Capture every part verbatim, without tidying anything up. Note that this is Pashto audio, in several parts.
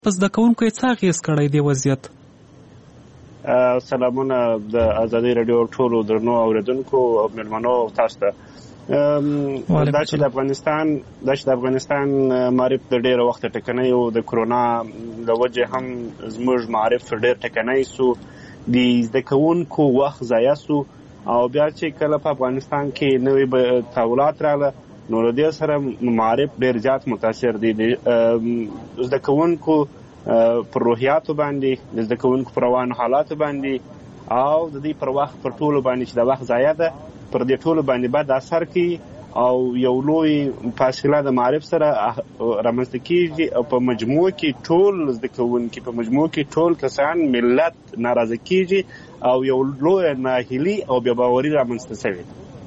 په زده کوونکو یې څه اغېز کړی دی وضعیت؟ سلامونه د ازادۍ راډیو ټولو درنو اورېدونکو او مېلمنو تاسو ته. دا چې د افغانستان دا چې د افغانستان معرف د ډېره وخته ټکنی و، د کرونا له وجې هم زموږ معرف ډېر ټکنی سو، د زده کوونکو وخت ضایع سو، او بیا چې کله په افغانستان کې نوې تحولات راغله نو له دې سره معرف ډېر زیات متاثر دی. د زده کوونکو پر روحیاتو باندې، د زده کوونکو پر روانو حالاتو باندې او د دې پر وخت پر ټولو باندې چې د وخت ضایع ده پر دې ټولو باندې بد اثر کوي او یو لوی فاصله د معرف سره رامنځته کېږي او په مجموع کې ټول زده کوونکي، په مجموع کې ټول کسان، ملت ناراضه کېږي او یو لوی ناهیلي او بې باوري رامنځته شوې.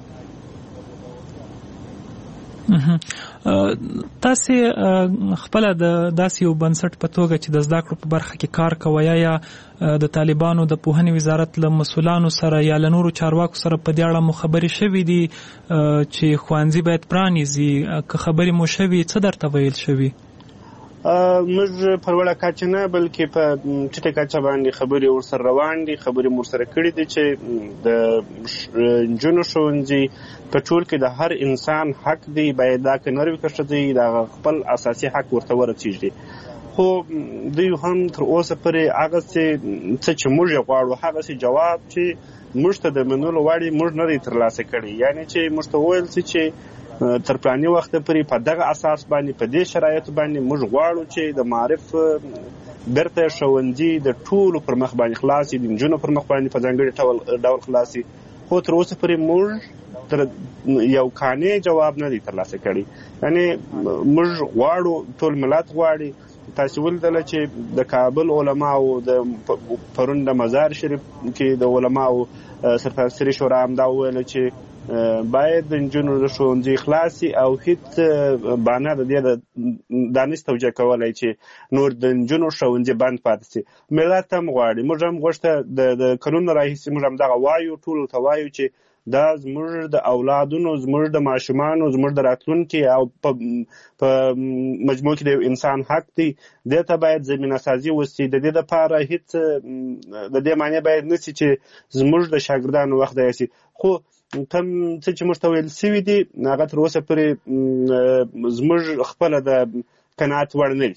تاسې خپله د داسې یو بنسټ په توګه چې د زده کړو په برخه کې کار کوئ، یا د طالبانو د پوهنې وزارت له مسؤلانو سره یا له نورو چارواکو سره په دې اړه مو خبرې شوي دي چې ښوونځي باید پرانیزي؟ که خبرې مو شوي څه درته ویل شوي؟ موږ په لوړه کچه نه بلکې په ټیټه کچه باندې خبرې ورسره روان دي. خبرې مو ورسره کړي دي چې د نجونو ښوونځي په ټول کې د هر انسان حق دی، باید دا که نر وي که ښځه د خپل اساسي حق ورته ورسېږي. خو دوی هم تر اوسه پورې هغسې څه چې موږ یې غواړو، هغسې جواب چې موږ ته د منلو وړ یې موږ نه دی ترلاسه کړی. یعنې چې موږ ته وویل شي چې تر پلاني وخته پورې په دغه اساس باندې، په دې شرایطو باندې موږ غواړو چې د معرف بیرته ښوونځي د ټولو پر مخ باندې خلاص شي، د نجونو پر مخ باندې په ځانګړي ډول خلاص شي. خو تر اوسه پورې موږ تر یو قانع جواب نه دی ترلاسه کړی. یعنې موږ غواړو، ټول ملت غواړي. تاسو ولیدله چې د کابل علماو د پرون د مزار شریف کې د علماو سرتاسري شورا همدا وویله چې باید د نجونو د ښوونځي خلاص شي او هیڅ بانه د دې دا نشي توجیه کولی چې نور د نجونو ښوونځي بند پاتې شي. ملت هم غواړي، موږ هم غوښته د قانون راهیسې موږ همدغه وایو، ټولو ته وایو چې دا زموږ د اولادونو، زموږ د ماشومانو، زموږ د راتلونکي او په مجموع کې د یو انسان حق دی. دې ته باید زمینه سازي وشي. د دې دپاره هیڅ د دې معنی باید نه شي چې زموږ د شاګردانو وخت ضایع شي. خو کوم څه چې موږ ته ویل شوي دي هغه تر اوسه پورې زموږ خپله د قناعت وړ نه دي.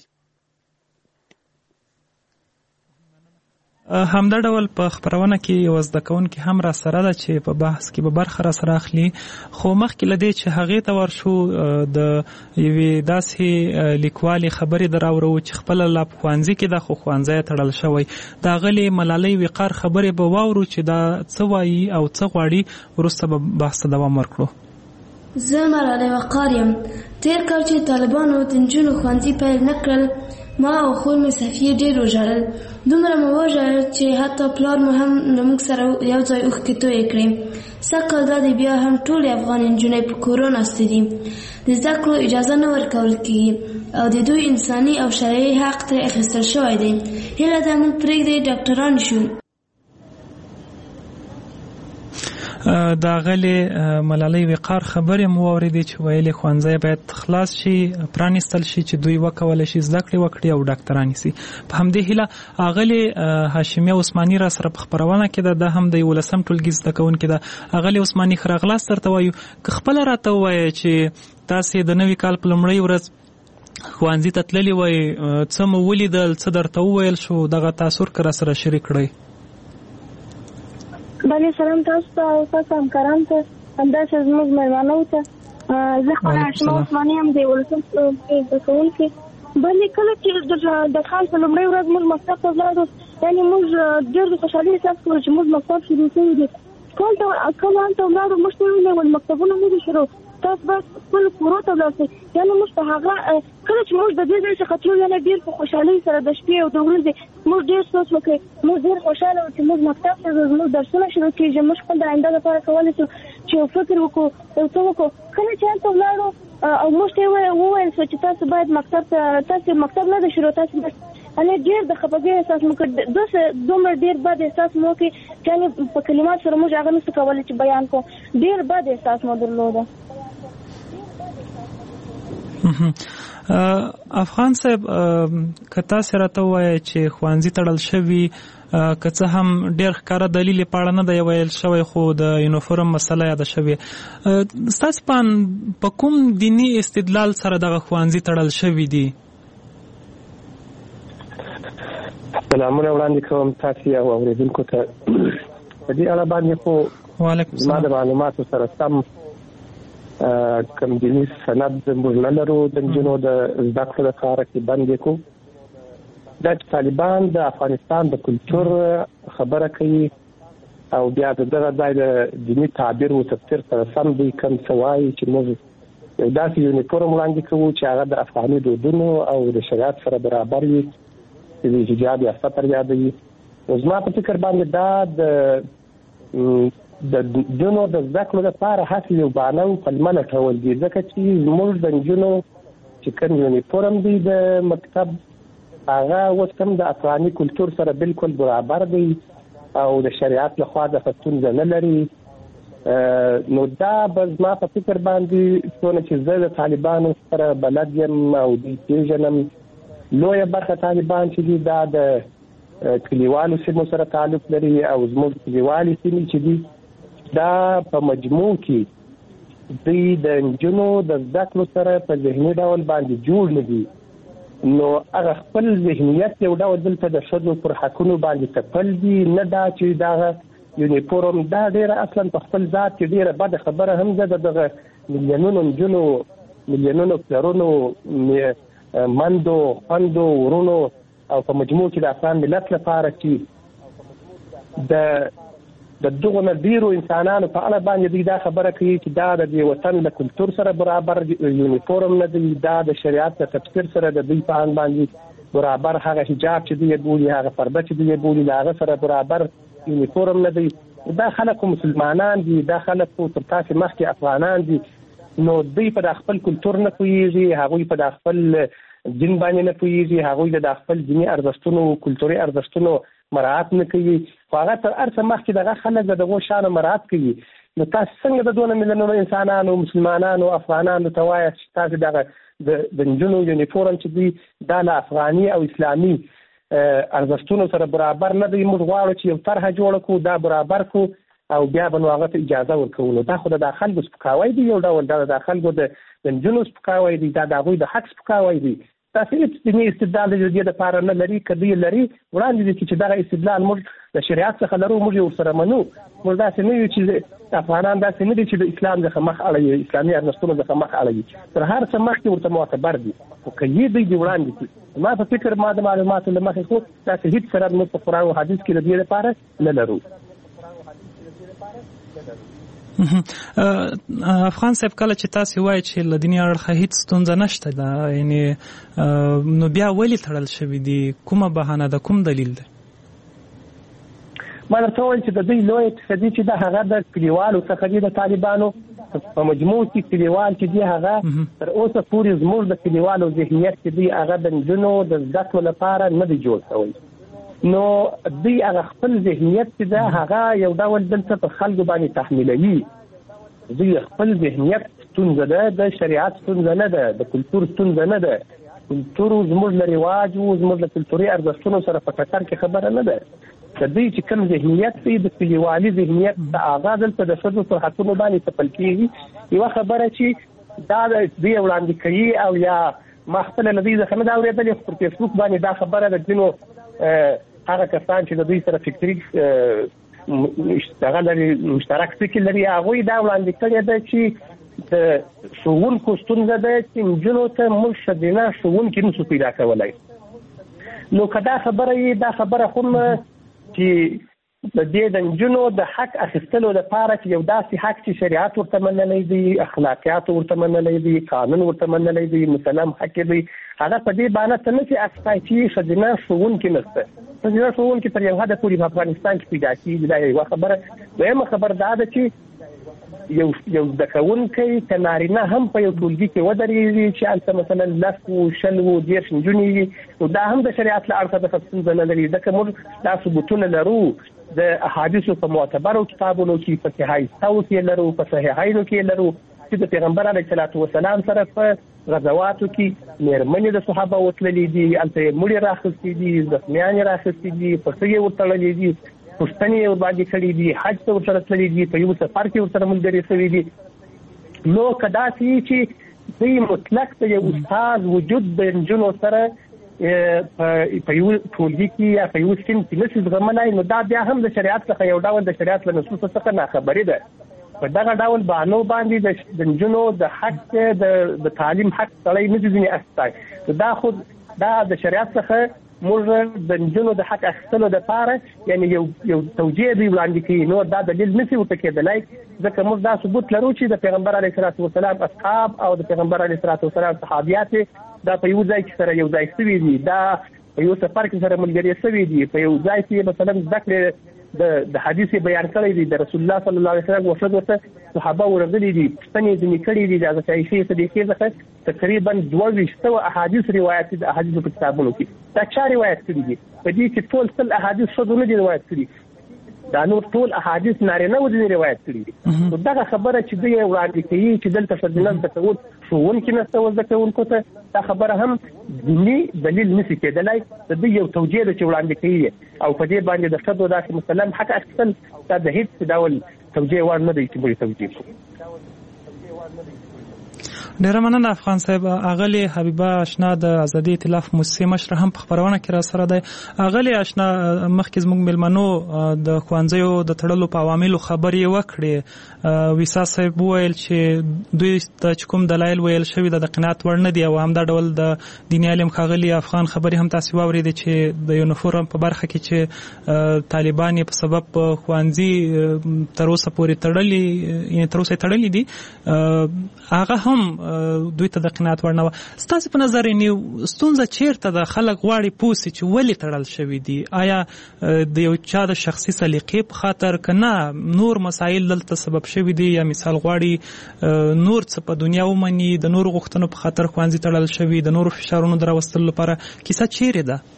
همدا ډول په خپرونه کې یو زده کوونکی هم را سره ده چې په بحث کې به برخه را سره اخلي. خو مخکې له دې چې هغې ته ورشو، د یوې داسې لیکوالې خبرې در اورو چې خپله لا په ښوونځي کې ده خو ښوونځی یې تړل شوی. د هغلې ملالۍ وقار خبرې به واورو چې دا څه وایي او څه غواړي. وروسته به بحث ته دوام ورکړو. زه ملالۍ وقار یم. تېر کال چې طالبانو د نجونو ښوونځي پیل نه کړل، ما او خور مې صفیې ډېر وژړل. دومره مې وژړل چې حتی پلار مو هم له موږ سره یو ځای اوښکې تویې کړې. سږ کال دا دی بیا هم ټولې افغان نجونې په کورو ناستې دي. د زده کړو اجازه نه ورکول کېږي او د دوی انساني او شرعي حق ترې اخیستل شوی دی. هیله ده موږ پرېږدئ ډاکټران شو. د هغلې ملالۍ وقار خبرې مو واورېدې چې ویلې ښوونځی باید خلاص شي، پرانیستل شي چې دوی وکولی شي زده کړې وکړي او ډاکټران شي. په همدې هیله هغلې هاشمیه عثماني را سره په خپرونه کې ده. دا هم د یولسم ټولګي زده کوونکې ده. هغلې عثماني ښه راغلاست درته وایو. که خپله راته ووایه چې تاسې د نوي کال په لومړۍ ورځ ښوونځي ته تللي وای، څه مو ولیدل، څه درته وویل شو، دغه تاثر که را سره شریک کړئ. بله، سلام تاسو ته او تاسو همکارانو ته، همداسې زموږ مېلمانو ته. زه خپله هاشمه عثماني یم، د یولسم ټولګي زده کوونکې. بلې کله چې د کال په لومړۍ ورځ موږ مکتب ته ولاړو، یعنې موږ ډېر د خوشحالۍ احساس کړو چې موږ مکتب شروع شوي دي. کله کله هلته ولاړو موږ ته یې وویل مکتبونه نه دي شروع، تاسو باید خپلو کورو ته ولاړ شئ. یعنې موږ په هغه کله چې موږ د دې ځای څخه تلو، یعنې ډېر په خوشحالۍ سره د شپې او د ورځې موږ ډېر سوچ وکړی. موږ ډېر خوشحاله وو چې موږ مکتب ته ځو، زموږ درسونه شروع کېږي. موږ خپل د آینده لپاره کولی شو چې یو فکر وکړو، یو څه وکړو. کله چې هلته ولاړو او موږ ته یې وویل شو چې تاسو باید مکتب ته، تاسو مکتب نه دی شروع، تاسو باید یعنې ډېر د خفګۍ احساس مو کړ. داسې دومره ډېر بد احساس مو وکړي چې یعنې په کلمات سره موږ هغه نشو کولی چې بیان کړو. ډېر بد احساس مو درلوده. افغان صاحب که تاسو راته وایئ چې ښوونځي تړل شوي که څه هم ډېر ښکاره دلیل یې په اړه نه دی ویل شوی خو د یونیفورم مسله یاده شوې ستاسو په کوم دیني استدلال سره دغه ښوونځي تړل شوي دي؟ سلامونه وړاندې کوم تاسو او اورېدونکو ته. په دې اړه باندې خو زما د معلوماتو سره سم کوم دیني سند موږ نه لرو د نجونو د زده کړو لپاره چې بند یې کړو. دا چې طالبان د افغانستان د کلتور خبره کوي او بیا د دغه ځای د دیني تعبیر او تفسیر سره سم دی کوم څه وایي چې موږ یو داسې یونیفورم وړاندې کوو چې هغه د افغاني دودونو او د شریعت سره برابر وي چې د حجاب یا ستر یادوي. نو زما په فکر باندې دا د د نجونو د زده کړو لپاره هڅې یو بهانه او پلمه لټول دي ځکه چې زموږ د نجونو چې کوم یونیفورم دی د مکتب هغه اوس هم د افغاني کلتور سره بالکل برابر دی او د شریعت لخوا د ستونزه نه لري. نو دا به زما په فکر باندې څونه چې زه د طالبانو سره بلد یم او دوی پېژنم لویه برخه طالبان چې دي دا د کلیوالو سیمو سره تعلق لري او زموږ کلیوالي سیمې چې دي دا په مجموع کې دوی د نجونو د زده کړو سره په ذهني ډول باندې جوړ نه دي. نو هغه خپل ذهنیت یو ډول دلته د ښځو پر حقونو باندې تپل دي نه دا چې دغه یونیفورم دا ډېره اصلا په خپل ذات کې ډېره بده خبره هم ده. دغه میلیونونو نجونو میلیونونو پلرونو مندو خوندو ورونو او په مجموع کې د افغان ملت لپاره چې د د دغه نه ډیرو انسانانو په اړه باندې دوی دا خبره کوي چې دا د دې وطن له کلتور سره برابر یونیفورم نه دی دا د شریعت د تفسیر سره د دوی په اړه باندې برابر هغه حجاب چې دوی بولي هغه پرده چې دوی بولي هغه سره برابر یونیفورم نه دی. دا خلک مسلمانان دي دا خلک تر تاسو مخکې افغانان دي نو دوی په خپل کلتور نه پوهیږي هغوی په خپل دین باندې نه پوهیږي هغوی د خپل دیني ارزښتونو کلتوري ارزښتونو مراعات نه کوي خو هغه تر ارڅه مخکې دغه خلک د دغو شانو مراعات کوي. نو تاسو څنګه د دونه میلیونونو انسانانو مسلمانانو افغانانو ته وایئ چې تاسو دغه د نجونو یونیفورم چې دوی دا له افغاني او اسلامي ارزښتونو سره برابر نه دی. موږ غواړو چې یو طرحه جوړه کړو دا برابر کړو او بیا به نو هغه ته اجازه ورکوو. نو دا خو د خلکو سپکاوی دی یو ډول دا د خلکو د نجونو سپکاوی دی دا د هغوی د حق سپکاوی دی. تاسو هیڅ دیني استدلال د دې لپاره نه لري که دوی لري وړاندې دي چې دغه استدلال موږ د شریعت څخه لرو موږ یې ورسره منو. موږ داسې نه یو چې افغانان داسې نه دي چې د اسلام څخه مخ اړوي اسلامي ارزښتونو څخه مخ اړوي تر هر څه مخکې ورته معتبر دي خو که یې دوی دې وړاندې کړي ما په فکر ما د معلوماتو له مخې خو داسې هیڅ سند موږ په قرآن او حدیث کې د دې لپاره نه لرو. افغان صاحب کله چې تاسو وایئ چې له دیني اړخه هیڅ ستونزه نشته ده یعنې نو بیا ولې تړل شوي دي کومه بهانه ده کوم دلیل ده؟ ما درته وویل چې د دوی لویه اقتصادي چې ده هغه د کلیوالو څخه دي د طالبانو په مجموع کې کلیوال چې دي هغه تر اوسه پورې زموږ د کلیوالو ذهنیت چې دوی هغه د نجونو د زده کړو لپاره نه دی جوړ شوی. نو دوی هغه خپل ذهنیت چې ده هغه یو ډول دلته په خلکو باندې تحمیلوي. دوی خپل ذهنیت ستونزه ده د شریعت ستونزه نه ده د کلتور ستونزه نه ده. کلتور زموږ له رواج او زموږ له کلتوري ارزښتونو سره په ټکر کې خبره نه ده. د دوی چې کوم ذهنیت دی د کلیوالي ذهنیت د هغه دلته د ښځو پر حقونو باندې تپل کېږي. یوه خبره چې دا دوی وړاندې کوي او یا ما خپله له دوی څخه نه ده اورېدلې خو پر فیسبوک باندې دا خبره د ځینو هغه کسان چې د دوی سره فکري هغه لري مشترک فکر لري هغوی دا وړاندې کړې ده چې د ښوونکو ستونزه ده چې نجونو ته موږ ښځینه ښوونکي نشو پیدا کولی. نو که دا خبره یې دا خبره خو چې د دې د نجونو د حق اخیستلو لپاره چې یو داسې حق چې شریعت ورته منلی دی اخلاقیات ورته منلی دی قانون ورته منلی دی مسلم حق دی هغه په دې بانه ته نه چې اکسای چې ښځینه ښوونکي نشته. ښځینه ښوونکي تر یو حده پورې په افغانستان کې پیدا کېږي دا یوه خبره. دویمه خبر دا ده چې یو یو زده کوونکی که نارینه هم په یو ټولګي کې ودرېږي چې هلته مثلا لس و شل و دېرش نجونې وي نو دا هم د شریعت له اړخه دغه ستونزه نه لري ځکه موږ دا ثبوتونه لرو د احادیثو په معتبرو کتابونو کې په صحیحو کې لرو په صحیحینو کې لرو چې د پیغمبر علیه الصلاة والسلام سره په غزواتو کې مېرمنې د صحابه وتللې دي، هلته یې مړي راخیستي دي، زخمیان یې راخیستي دي، پسه یې ورتړلې دي، پوښتنې یې ورباندې کړي دي، حج ته ورسره تللي دي، په یو سفر کې ورسره ملګري شوي دي. نو که داسې چې دوی مطلق د یو استاد وجود د نجونو سره په یو ټولګي کې یا په یو صنف کې نشي زغملی، نو دا بیا هم د شریعت څخه یو ډول د شریعت له نصوصو څخه ناخبري ده. په دغه ډول بهانو باندې د نجونو د حق د تعلیم حق سړی نه ځینې اخیستی. دا خو دا د شریعت څخه موږ د نجونو د حق اخیستلو دپاره یعنې یو یو توجیه دوی وړاندې کوي، نور دا دلیل نشي ورته کېدلی، ځکه موږ دا ثبوت لرو چې د پیغمبر علیه الصلاة والسلام اصحاب او د پیغمبر علیه الصلاة والسلام صحابیات دا په یو ځای کې سره یو ځای شوي دي، دا په یو سفر کې سره ملګري شوي دي، په یو ځای کې مثلا زده کړې د د حدیث بیان کړی دی، د رسول الله صلی الله علیه وسلم وفد ورته صحابه ورغلي دي، پوښتنې ځینې کړي دي، د حضرت عایشې صدیقې څخه تقریبا دوه ویشت سوه احادیث روایت دي د احادیثو په کتابونو کې. دا چا روایت کړي دي؟ په دې کې ټول سل احادیث ښځو نه دي روایت کړي، دا نور ټول احادیث نارینه و دي روایت کړي دي. نو دغه خبره چې دوی وړاندې کوي چې دلته ښځینه زده کول ښوونکي نشته و زده کوونکو ته، دا خبره هم دیني دلیل نشي کېدلی، د دوی یو توجیه ده چې وړاندې کوي، او په دې باندې د ښځو داسې مسلم حق اخیستل دا د هېڅ ډول توجیه وړ نه دی چې موږ توجیه کړو. ډیره مننه افغان صاحب. اغلی حبیبه اشنا د آزادي ائتلاف موسسې مشر هم په خبرونه کې را سره دی. اغلی اشنا مخکې زموږ مېلمنو د ښوونځیو د تړلو په عواملو خبرې وکړې، ویسا صاحب وویل چې دوی ته چې کوم دلایل ویل شوي د قناعت وړ نه دي، او همدا ډول د دیني علم ښاغلي افغان خبرې هم تاسې واورېدې چې د یونیفورم په برخه کې چې طالبان یې په سبب ښوونځي تر اوسه پورې تړلي یعنې تر اوسه یې تړلي دي، هغه هم دوی ته د قناعت وړ نه وه. ستاسې په نظر یې ستونزه چیرته ده؟ خلک غواړي پوه سي چې ولې تړل شوي دي؟ آیا د یو چا د شخصي سلیقې په خاطر که نه نور مسایل دلته سبب شوي دي، یا مثال غواړي نور څه په دنیا ومني، د نورو غوښتنو په خاطر ښوونځي تړل شوي، د نورو فشارونو د راوستلو لپاره؟ کیسه چیرې ده؟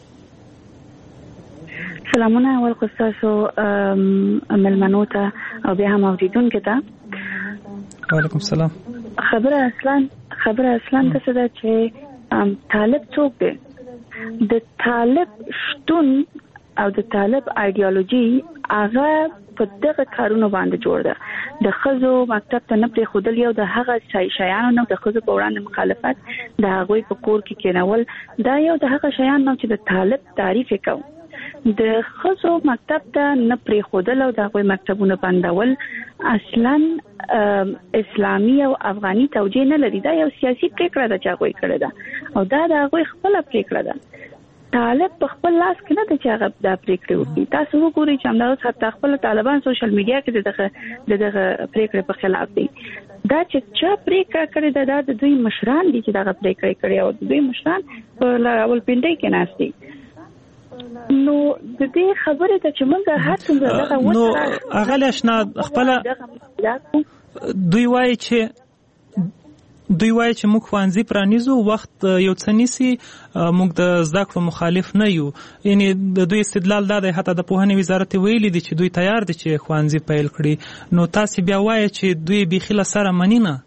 سلامونه اول خو ستاسو مېلمنو ته او بیا هم اوریدونکو ته. وعلیکم السلام. خبره اصلا خبره اصلا څه ده چې طالب څوک دی؟ د طالب شتون او د طالب ایډیالوژي هغه په دغه کارونو باندې جوړ ده. د ښځو مکتب ته نه پرېښودل، یو د هغه شیانو نه د ښځو په وړاندې مخالفت، د هغوی په کور کې کېنول، دا یو د هغه شیان نه چې د طالب تعریف یې کوو. د ښځو مکتب ته نه پرېښودل او د هغوی مکتبونه بندول اصلا اسلامي او افغاني توجیه نه لري، دا یو سیاسي پریکړه ده چې هغوی کړې ده، او دا د هغوی خپله پریکړه ده. طالب په خپل لاس کې نه ده چې هغه دا پریکړې وکړي. تاسو وګورئ چې همدا اوس حتی خپل طالبان سوشل میډیا کې دغه د دغه پریکړې په خلاف دي. دا چې چا پریکړه کړې ده دا د دوی مشران دي چې دغه پریکړې کړې، او د دوی مشران په راولپنډۍ کې ناست دي. نو د دې خبرې ته چې موږ هر څومره دغه وڅ نو اغلی اشنا خپله دوی وایي چې دوی وایي چې موږ ښوونځي پرانیزو، وخت یو څه نیسي، موږ د زده کړو مخالف نه یو. یعنې د دوی استدلال دا دی، حتی د پوهنې وزارت ویلي دي چې دوی تیار دي چې ښوونځي پیل کړي، نو تاسې بیا وایي چې دوی بیخي له سره مني نه؟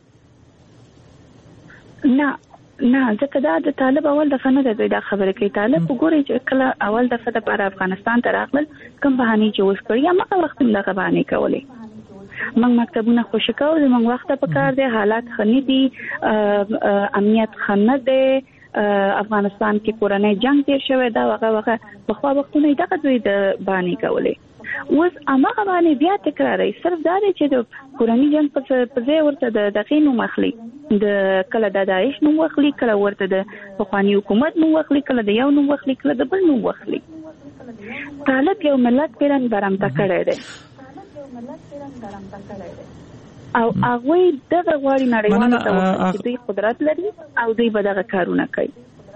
نه نه، ځکه دا د طالب اول دفعه نه ده دوی دا خبره کوي. طالب وګورئ چې کله اول دفعه دپاره افغانستان ته راغلل کوم بهانې چې اوس کړي، هماغه وخت هم دغه بهانې کولې. موږ مکتبونه خوشي کوو، زموږ وخت ته پکار دی، حالات ښه نه دي، امنیت ښه نه دی، افغانستان کې کورنۍ جنګ تیر شوی دا هغه هغه پخوا وختونه دغه دوی د بهانې کولې. اوس هماغه باندې بیا تکراروي، صرف دا دی چې د کورني جنګ په ځای ورته د دغې نوم اخلي، د کله د داعش نوم واخلي، کله ورته د پخواني حکومت نوم واخلي، کله د یو نوم واخلي، کله د بل نوم واخلي. طالب یو ملت پیرن برمته کړی دی، او هغوی دغه غواړي نړیوالو ته وښيي چې دوی قدرت لري او دوی به دغه کارونه کوي.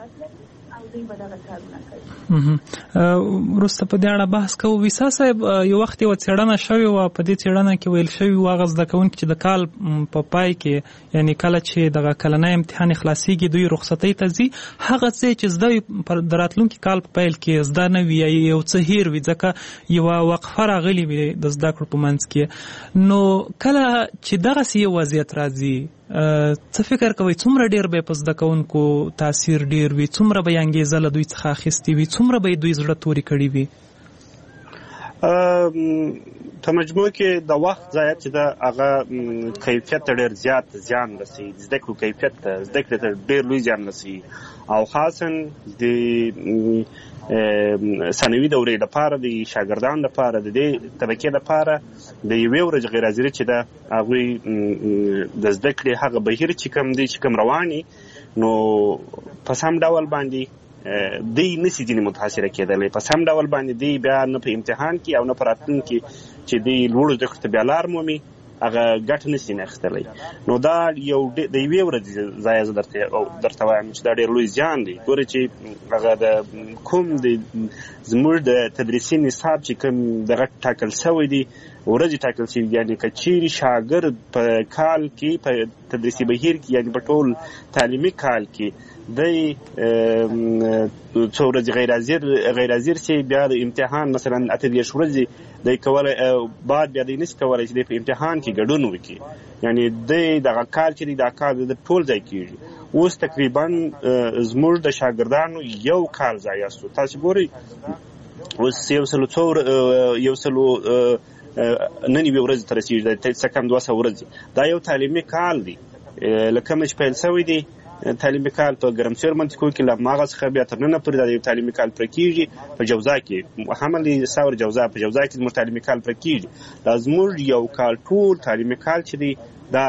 وروسته په دې اړه بحث کوو. ویسا صاحب، یو وخت یوه څېړنه شوې وه، په دې څېړنه کې ویل شوي وو هغه زده کوونکي چې د کال په پای کې، یعنې کله چې دغه کلنی امتحان خلاصېږي دوی رخصتۍ ته ځي، هغه څه چې زده وي د راتلونکي کال په پیل کې زده نه وي، یو څه هیر وي، ځکه یوه وقفه راغلې وي د زده کړو په منځ کې. نو کله چې دغسې یو وضعیت راځي، څه فکر کوئ څومره ډیر به په زده کوونکو تاثیر ډیر وي، څومره به یې انګېزه له دوی څخه اخیستې وي، څومره به یې دوی زړه توري کړي وي؟ په مجموع کې د وخت ضایعات چې ده هغه کیفیت ته ډېر زیات زیان رسوي، زده کړو کیفیت ته زده کړې ته ډېر لوی زیان رسوي، او خاصا د ثانوي دورې لپاره د شاګردانو لپاره د دې طبقې لپاره د یوې ورځې غیر حاضري چې ده هغوی د زده کړې هغه بهیر چې کوم دی چې کوم رواني نو په سم ډول باندې دی نسی ځینې متاثره کېدلی، په سم ډول باندې دی بیا نه په امتحان کې او نه په راتلونکي چې دی لوړو زده کړو ته بیا لار مومي هغه ګټه نسی نه اخیستلی. نو دا یو د یوې ورځې ضایع زه درته وایم چې دا ډېر لوی زیان دی. ګوره چې هغه د کوم د زموږ د تدریسي نصاب چې کوم دغه ټاکل شوی دی ورځې ټاکل شوي، یعنې که چیرې شاګرد په کال کې په تدریسي بهیر کې یعنې په ټول تعلیمي کال کې دی څو ورځې غیر حاضر غیر حاضر شي، بیا د امتحان مثلا اته دېرش ورځې دی کولی بعد بیا دی نشي کولی چې دی په امتحان کې ګډون وکړي، یعنې دی دغه کال چې دی دا کال د ټول ځای کېږي. اوس تقریبا زموږ د شاګردانو یو کال ضایع شو. تاسو ګورئ اوس یو سلو څو یو سلو نن یوې ورځې ته رسېږي، څه کم دوه سوه ورځې. دا یو تعلیمي کال دی له کومه چې پیل شوی دی تعلیمي کال په ګرمسیر منطقو کې له هماغه څخه بیا تر ننه پورې دا یو تعلیمي کال پوره کېږي. په جوزا کې حمل ثور جوزا په جوزا کې زموږ تعلیمي کال پوره کېږي. دا زموږ یو کال ټول تعلیمي کال چې دی دا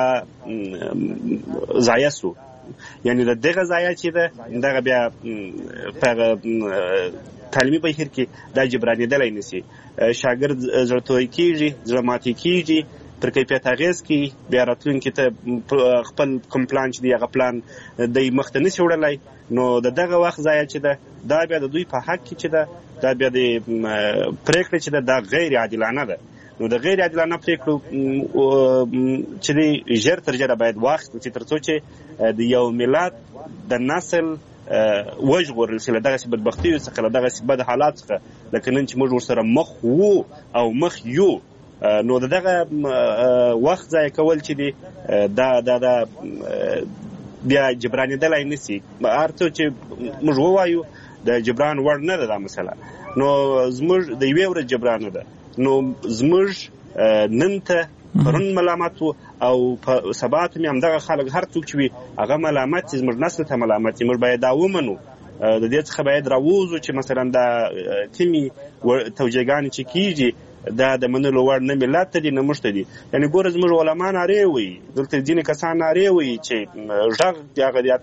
ضایع شو، یعنې د دغه ضایع چې ده دغه بیا په تعلیمي بهیر کې دا جبرانېدلی نشي. شاګرد زړه توری کېږي، زړه ماتې کېږي، پر کیفیت اغېز کوي، بیا راتلونکي ته خپل کوم پلان چې دی هغه پلان دی مخ ته نشي وړلی. نو د دغه وخت ضایع چې ده دا بیا د دوی په حق کې چې ده دا بیا د پرېکړې چې ده دا غیر عادلانه ده. نو د غیر عادلانه پرېکړو چې دی ژر تر ژره باید واخیستل شي تر څو چې د یو ملت د نسل وژغورل شي له دغسې بدبختیو څخه، له دغسې بد حالات څخه لکه نن چې موږ ورسره مخ وو او مخ یو. نو دغه وخت ضایع کول چې دی دا دا دا بیا جبرانېدلی نشي. هر څه چې موږ ووایو د جبران وړ نه ده دا مسله. نو زموږ د یوې ورځې جبران نه ده. نو زموږ نن ته پرون ملامت وو او په سبا ته مې همدغه خلک هر څوک چې وي هغه ملامت چې زموږ نسل ته ملامت دي. موږ باید دا ومنو، د دې څخه باید راووځو چې مثلا دا کومې توجیهګانې چې کېږي دا د منلو وړ نه ملت ته دي نه موږ ته دي. یعنې ګوره زموږ علما نارې وایي، دلته ځینې کسان نارې وایي چې غږ د هغه د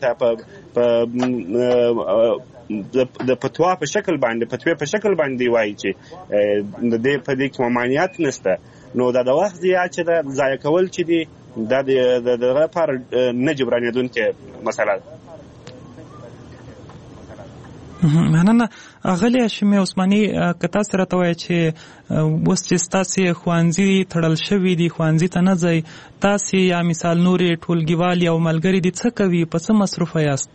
د فتوا په شکل باندې فتوی په شکل باندې وایي چې د دې په دې کې ممانعت نشته. نو دا د وخت ضایع چې ده ضایع کول چې دي دا د دغه لپاره نه جبرانېدونکې مسله ده. مننه. اغلی هاشمي عثماني، که تاسو راته وایئ چې اوس چې ستاسې ښوونځي تړل شوي دي، ښوونځي ته نه ځئ، تاسې یا مثال نورې ټولګیوالې او ملګري دي څه کوي، په څه مصروفه یاست؟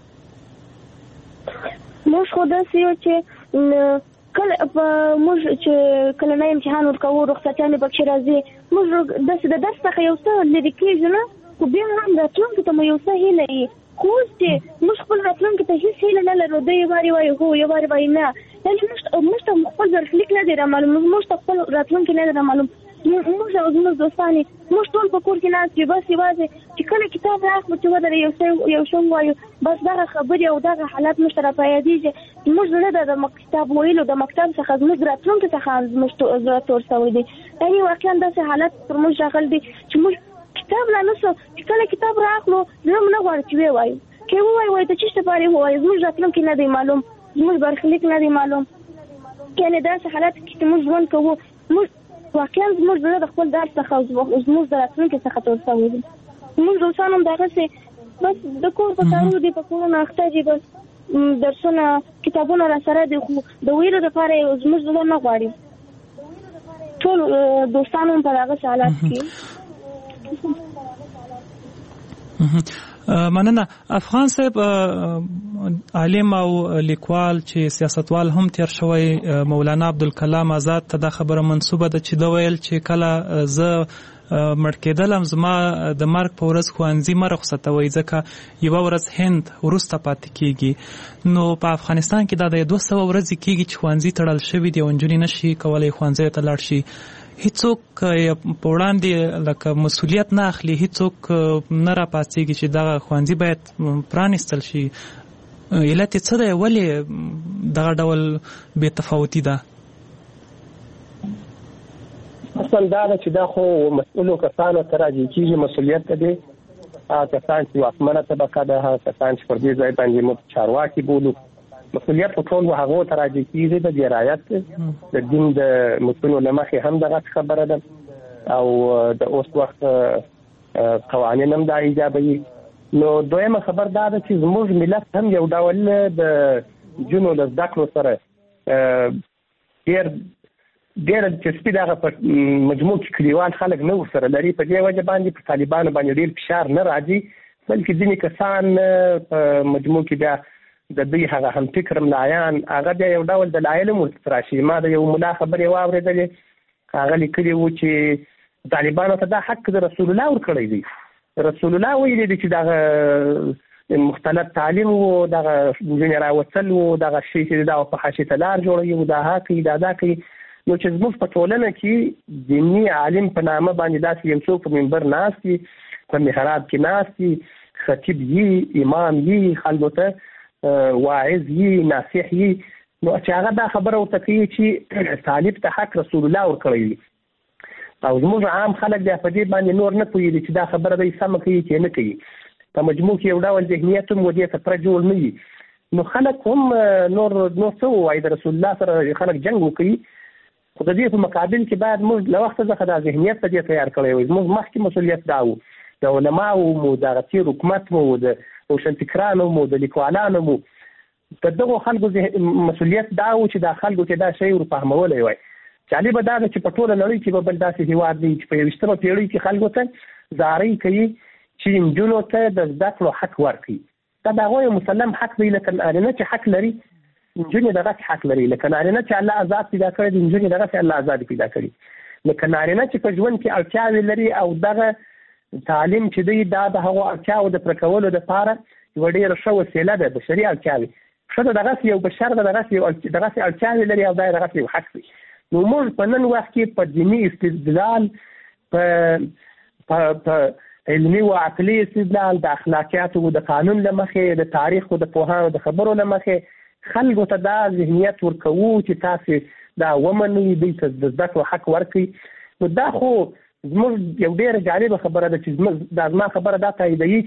موږ خو داسې یو چې کله موږ چې کله نه امتحان ورکوو رخصتیانې پکې راځي، موږ داسې د درس څخه یو څه لرې کېږو نه، خو بیا هم راتلونکي ته مو یو څه هیله وي. خو اوس چې موږ خپل راتلونکي ته هېڅ هیله نه لرو، دی یو وارې وایي هو یو وارې وایي نه، یعنې موږ ته خپل برخلیک نه دی رامعلوم، موږ ته خپل راتلونکی نه دی رامعلوم. موږ او زموږ دوستان موږ ټول په کور کې ناست یو، بس یوازې چې کله کتاب راخلو چې ودرې یو څه یو څه ووایو، بس دغه خبرې او دغه حالات موږ ته را په یادېږي. زموږ زړه ده د کتاب ویلو د مکتب څخه زموږ راتلونکي څخه زموږ زړه تور شوی دی. یعنې واقعا داسې حالات پر موږ راغلی دی چې موږ کتاب لا نسو چې کله کتاب راخلو زړه مو نه غواړي چې ووایو، که ووایو وایو د څه شي لپاره ووایو، زموږ راتلونکی نه دی معلوم، زموږ برخلیک نه دی معلوم. یعنې داسې حالات کې چې موږ ژوند کوو، موږ واقعا زموږ زړه د خپل درس څخه زموږ د راتلونکي څخه تور شوی دی. زموږ دوستان هم دغسې بس د کور په کارونو دي، په کورونو اخته دي، بس درسونه کتابونه را سره دي، خو د ویلو دپاره زموږ زړه نه غواړي. ټول دوستان هم په دغسې حالات کې. مننه. افغان صاحب عالم او لیکوال چې سیاستوال هم تیر شوی مولانا عبدالکلام آزاد ته دا خبره منسوبه ده چې دا ویل چې کله زه مړ کېدلم زما د مرګ په ورځ ښوونځي مه رخصتوئ ځکه یوه ورځ هند وروسته پاتې کېږي. نو په افغانستان کې دا د دوه سوه ورځې کېږي چې ښوونځي تړل شوي دي او نجونې نشي کولی ښوونځیو ته لاړ شي. هیڅوک په وړاندې لکه مسؤلیت نه اخلي، هیڅوک نه راپاڅېږي چې دغه ښوونځي باید پرانیستل شي. علت یې څه دی؟ ولې دغه ډول بې تفاوتي ده؟ اصل دا ده چې دا خو مسؤلو کسانو ته راجع کېږي، مسؤلیت ته دی هغه کسان چې واکمنه طبقه ده، هغه کسان چې پر دې ځای باندې موږ چارواکي بولو، مسؤلیت په ټول هغو ته راجع کېږي. د دې رعایت د دین د متونو له مخې هم دغه خبره ده او د اوس وخت قوانین هم دا ایجابوي. نو دویمه خبر دا ده چې زموږ ملت هم یو ډول د جنو له زده کړو سره ډېر ډېر دلچسپي دغه په مجموع کې کلیوال خلک نه ورسره لري. په دې وجه باندې په طالبانو باندې ډېر فشار نه راځي، بلکې ځینې کسان په مجموع کې بیا د دوی هغه هم فکر ملایان هغه بیا یو ډول دلایل هم ورته راشي. ما د یو ملا خبرې واورېدلې، هغه لیکلي وو چې طالبانو ته دا حق د رسول الله ورکړی دی. رسول الله ویلي دی چې دغه مختلط تعلیم و، دغه نجونې راوتل و، دغه شی چې دا په حاشیې ته لار جوړوي و، دا ها کوي دا دا کوي. نو چې زموږ په ټولنه کې دیني عالم په نامه باندې داسې یو څوک په منبر ناست وي، په محراب کې ناست وي، خطیب یي، امام یي، خلکو ته واعظ یي، ناصح یي، نو چې هغه دا خبره ورته کوي چې طالب ته حق رسول الله ورکړی وي او زموږ عام خلک بیا په دې باندې نور نه پوهېږي چې دا خبره دی سمه کوي چې نه کوي. په مجموع کې یو ډول ذهنیت هم ودې ته پوره جوړ نه وي. نو خلک هم نور نور څه ووایي، د رسول الله سره خلک جنګ وکوي. خو د دې په مقابل کې باید موږ له وخته څخه دا ذهنیت په دې تیار کړی وي. زموږ مخکې مسؤلیت دا و، د علماو مو، دغه تېر حکومت مو، د روشنفکرانو مو، د لیکوالانو مو، د دغو خلکو مسؤلیت دا و چې دا خلکو کې دا شی ورفهمولی وای. جالبه دا ده چې په ټوله نړۍ کې به بل داسې هېواد دی چې په یویشتمه پېړۍ کې خلکو ته زارۍ کوي چې نجونو ته د زده کړو حق ورکړي. دا د هغوی مسلم حق دی، لکه نارینه چې حق لري نجونې دغسې حق لري، لکه نارینه چې الله آزاد پیدا کړی دی نجونې دغسې الله آزاد پیدا کړي. لکه نارینه چې په ژوند کې اړتیاوې لري او دغه تعلیم چې دی دا د هغو اړتیاوو د پوره کولو دپاره یوه ډېره ښه وسیله ده، بشري اړتیاوې. ښځه دغسې یو بشر ده، دغسې اړتیاوې لري او دا یې دغسې یو حق دی. نو موږ په نن وخت کې په دیني استدلال، په علمي و عقلي استدلال، د اخلاقیاتو د قانون له مخې، د تاریخ او د پوهانو د خبرو له مخې خلکو ته دا ذهنیت ورکوو چې تاسې دا ومنئ، دوی ته د زده کړو حق ورکړئ. نو دا خو زموږ یو ډېره جالبه خبره ده چې دا زما خبره دا تاییدوي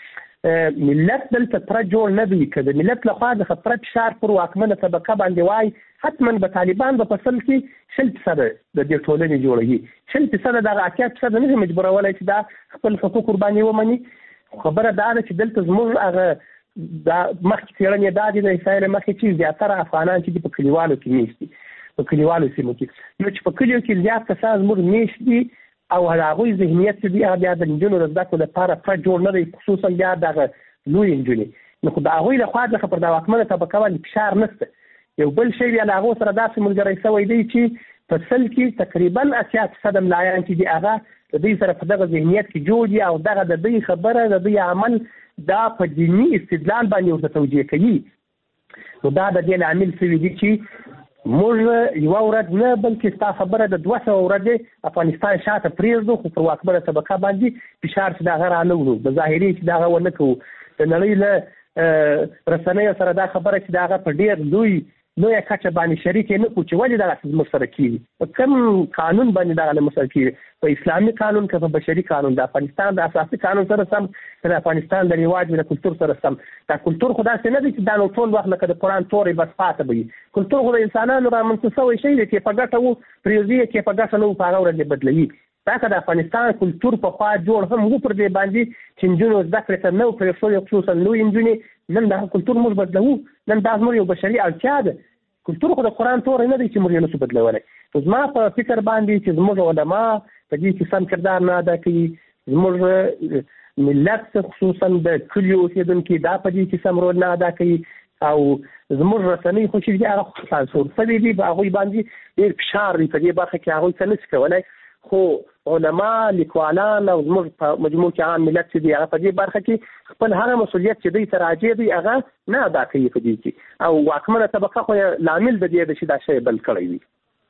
چې ملت دلته پوره جوړ نه دی. که د ملت لخوا څخه پوره فشار پر واکمنه طبقه باندې وای، حتما به طالبان به په اصل کې شل فیصده د دې ټولنې جوړوي. شل فیصده دغه اتیا فیصده نه شي مجبورولی چې دا خپل حقوق ورباندې ومني. خبره دا ده چې دلته زموږ هغه دا مخکې څېړنې دا دي د احصایې له مخې چې زیاتره افغانان چې دي په کلیوالو کې میشت دي، په کلیوالو سیمو کې. نو چې په کلیو کې زیات کسان زموږ میشت دي او هغوی ذهنیت چې دی هغه بیا د نجونو د زده کړو لپاره پوره جوړ نه دی، خصوصا بیا دغه لویې نجونې. نو خو د هغوی لخوا څخه پر دا واکمنه طبقه باندې فشار نشته. یو بل شی بیا له هغو سره داسې ملګری شوی دی چې په سل کې تقریبا اتیا فیصده ملایان چې دي هغه د دوی سره په دغه ذهنیت کې جوړ دي او دغه د دوی خبره، د دوی عمل دا په دیني استدلال باندې ورته توجیه کوي. نو دا د دې لامل شوي دي چې موږ یوه ورځ نه بلکې ستا خبره د دوه سوه ورځې افغانستان شاته پرېږدو، خو پر واکمنه طبقه باندې فشار چې د هغه رانه وړو، د ظاهري چې د هغه ونه کوو. د نړۍ له رسنیو سره دا خبره چې د هغه په ډېر لوی لویه کچه باندې شریک یې نه کړو چې ولې دغسې زموږ سره کېږي، په کوم قانون باندې دغه له موږ سره کېږي، په اسلامي قانون که په بشري قانون، د افغانستان د اساسي قانون سره سم، که د افغانستان د رواج د کلتور سره سم. دا کلتور خو داسې نه دی چې دا نو ټول وخت لکه د قرآن تورې بس پاته به وي. کلتور خو د انسانانو رامنځته شوی شی دی چې په ګټه وو پرېږدي، چې په ګټه نه وو په هغه ورځ یې بدلوي. دا که د افغانستان کلتور پخوا جوړ هم وو پر دې باندې چې نجونو زده کړې ته نه وو پرېښودی، خصوصا لویې نجونې. نن دغه کلتور موږ بدلوو، نن دا زموږ یو بشري اړتیا ده. کلتور خو د قرآن توری نه دی چې موږ یې نشو بدلولی. نو زما په فکر باندې چې زموږ علما په دې کې سم کردار نه ادا کوي، زموږ ملت خصوصا د کلیو اوسېدونکي دا په دې کې سم رول نه ادا کوي او زموږ رسنۍ خو چې دي هغه سانسور شوي دي، په هغوی باندې ډېر فشار دی په دې برخه کې، هغوی څه نشي کولی. خو علما، لیکوالان او زموږ په مجموع کې عام ملت چې دی هغه په دې برخه کې خپل هغه مسؤلیت چې دوی ته راجع دی هغه نه ادا کوي په دې کې، او واکمنه طبقه خو لامل د دې ده چې دا شی بل کړی وي.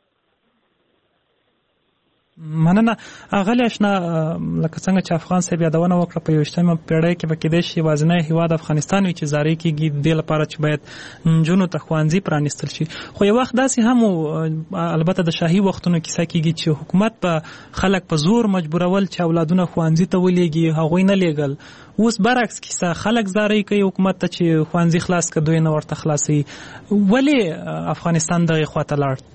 مننه. اغلی اشنا لکه څنګه چې افغان صاحب یادونه وکړه په یویشتمه پیړۍ کې به کېدای شي یوازینی هیواد افغانستان وي چې زارۍ کېږي د دې لپاره چې باید نجونو ته ښوونځي پرانیستل شي. خو یو وخت داسې هم البته د شاهي وختونو کیسه کېږي چې حکومت په خلک په زور مجبورول چې اولادونه ښوونځي ته ولېږي، هغوی نه لېږل. اوس برعکس کیسه، خلک زارۍ کوي حکومت ته چې ښوونځي خلاص کړه، دوی نه ورته خلاصوي. ولې افغانستان دغې خواته لاړ؟